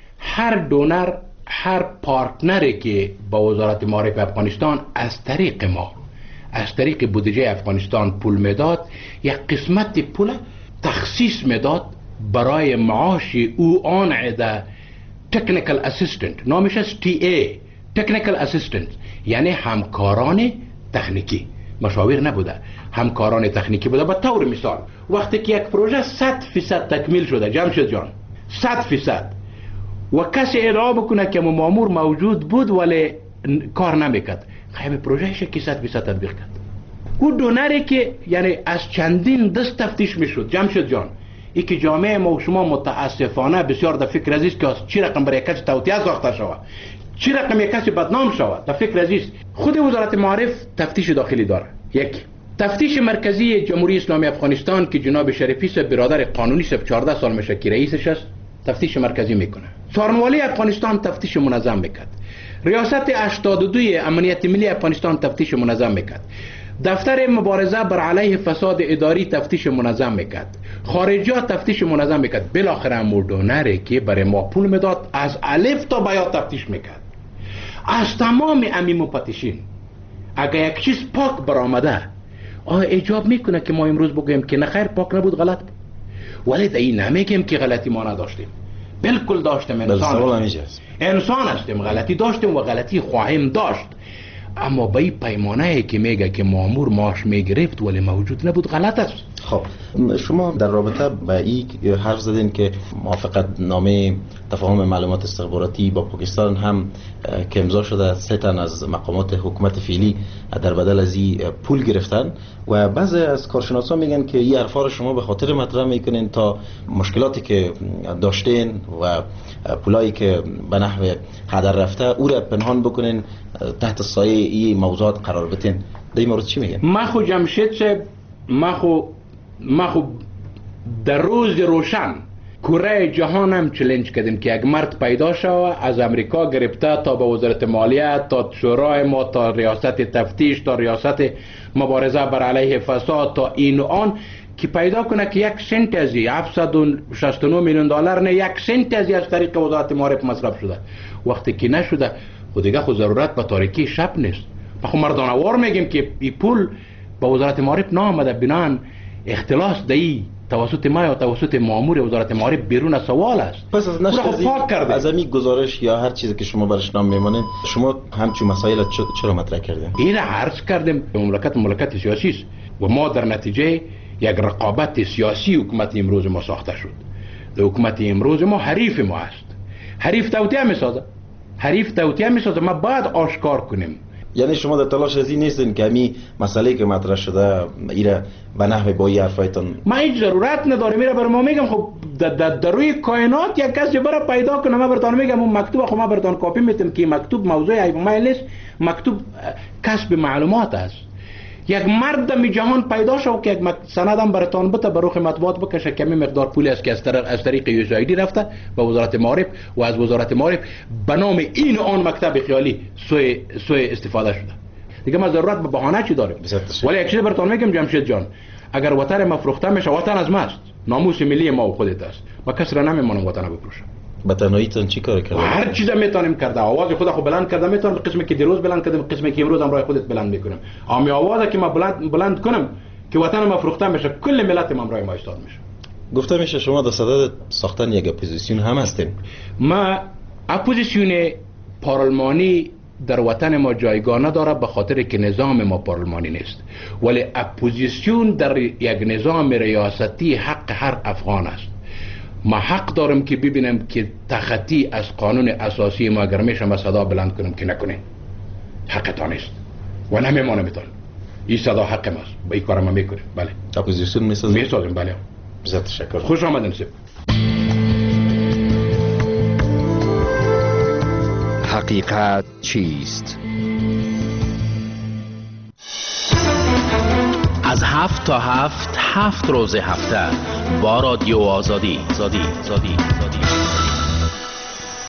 هر دونر، هر پارتنری که با وزارت معارف افغانستان از طریق ما، از طریق بودجه افغانستان پول میداد، یک قسمت پول تخصیص میداد برای معاش او آن عده تکنیکل اسیستنت، نامش است تی ای، تکنیکل اسیستنت، یعنی همکاران تکنیکی. مشاور نبوده، همکاران تکنیکی بوده. به طور مثال وقتی که یک پروژه صد فیصد تکمیل شده جمشید جان، صد فیصد، و کسی ادعا بکنه که مامور موجود بود ولی کار نمیکرد، خیلی پروژهش که صد فیصد تطبیق کرد. او دونری که یعنی از چندین دست تفتیش میشد جمشید جان، ای که جامعه ما و شما متاسفانه بسیار در فکر عزیز که چی رقم برای کسی توطئه ساخته شود، چی رقم یک کسی بدنام شود. در فکر عزیز خود وزارت معارف تفتیش داخلی داره. یک تفتیش مرکزی جمهوری اسلامی افغانستان که جناب شریفی صاحب برادر قانونی صاحب چهارده سال میشه که رئیسش است، تفتیش مرکزی میکنه. سارنوالی افغانستان تفتیش منظم میکرد. ریاست هشتاد و دو امنیت ملی افغانستان تفتیش منظم میکرد. دفتر مبارزه بر علیه فساد اداری تفتیش منظم میکرد. خارجیات تفتیش منظم میکرد. بالاخره مردونره که برای ما پول میداد از الف تا به یا تفتیش میکرد. از تمام امی مفتشین اگر یک چیز پاک برآمده آیا ایجاب میکنه که ما امروز بگیم که نه خیر پاک نبود غلط بود؟ ولی در این نمیگیم که غلطی ما نداشتیم، بالکل داشتیم. انسان هستیم. انسان هستیم، غلطی داشتیم و غلطی خواهیم داشت. اما به این پیمانه که میگه که مامور معاش میگرفت ولی موجود نبود غلط است. خب شما در رابطه با این حرف زدین که موافقت نامه تفاهم معلومات استخباراتی با پاکستان هم که امضا شده، سه تن از مقامات حکومت فعلی در بدل از این پول گرفتن و بعضی از کارشناسان میگن که این حرفا رو شما به خاطر مطرح میکنین تا مشکلاتی که داشتین و پولایی که به نحو هدر رفته او را پنهان بکنین، تحت سایه این موضوعات قرار بدین. در این مورد چی میگن؟ ما خو جمشید صاحب، ما خو ما خو در روز روشن کره جهانم چلنج کردیم که یک مرد پیدا شود از امریکا گرفته تا به وزارت مالیه، تا شورای ما، تا ریاست تفتیش، تا ریاست مبارزه بر علیه فساد، تا این و آن، که پیدا کنه که یک سنت از هفتصد و شصت و نه میلیون دلار نه یک سنت از از طریق وزارت معارف مصرف شده. وقتی که نشده خود دیگه خود ضرورت به تاریکی شب نیست. ما خود مردانوار میگیم که این پول به وزارت معارف نامده بنان اختلاس دهی توسط ما یا توسط مامور وزارت معارف بیرون سوال است. پس از نشر از امی گزارش یا هر چیزی که شما برش نام میمانید شما همچون مسائل چرا مطرح کردیم؟ این عرض کردیم مملکت مملکت سیاسی است و ما در نتیجه یک رقابت سیاسی حکومت امروز ما ساخته شد. در حکومت امروز ما حریف ما است. حریف توطئه میسازه. حریف توطئه میسازه. ما باید آشکار کنیم یعنی شما در تلاش ازی نیستین که همین مسئله که مطرح شده ایره به نحو با این حرفایتان؟ ما هیچ ضرورت نداره. میره بر ما میگم خب در روی کائنات یک کسی برای پیدا کنه، ما براتون میگم اون مکتوب خب ما براتون کاپی میتم که مکتوب موضوع ایمیل نیست، مکتوب کسب معلومات است. یک مرد در جهان پیدا شد که یک سندم براتون بده بر روخ مطبوعات بکشه کمی مقدار پولی است که از طریق از طریق یو اس آی دی رفته به وزارت معارف و از وزارت معارف به نام این آن مکتب خیالی سوی سوی استفاده شده. دیگه ما ضرورت به بهانه چی داریم؟ ولی یک چیز براتون میگم جمشید جان، اگر وطن ما فروخته میشه، وطن از ماست، ناموس ملی ما و خودت است، ما کس را نمیمانم وطن بفروشم. به تنهاییتون چی کار کردید؟ هر چیز میتونیم کرده. آواز خود خو بلند کرده میتونم، قسمی که دیروز بلند کردم، قسمی که امروز هم راه خودت بلند میکنم. اما آواز که ما بلند بلند کنم که وطن ما فروخته میشه، کل ملت ما راه ما ایستاد میشه. گفته میشه شما در صدد ساختن یک اپوزیسیون هم هستین. ما اپوزیسیون پارلمانی در وطن ما جایگاه نداره به خاطر که نظام ما پارلمانی نیست، ولی اپوزیسیون در یک نظام ریاستی حق هر افغان است. ما حق دارم که ببینم که تخطی از قانون اساسی ما اگر میشه ما صدا بلند کنم که نکنین، حقتان است و نمیمانمتان. این صدا حق ماست، با این کار ما میکنیم. بله اپوزیسیون میسازیم میسازیم. بله بسیار تشکر. خوش آمدین سب. حقیقت چیست؟ از هفت تا هفت هفت روز هفته با رادیو آزادی. زادی زادی.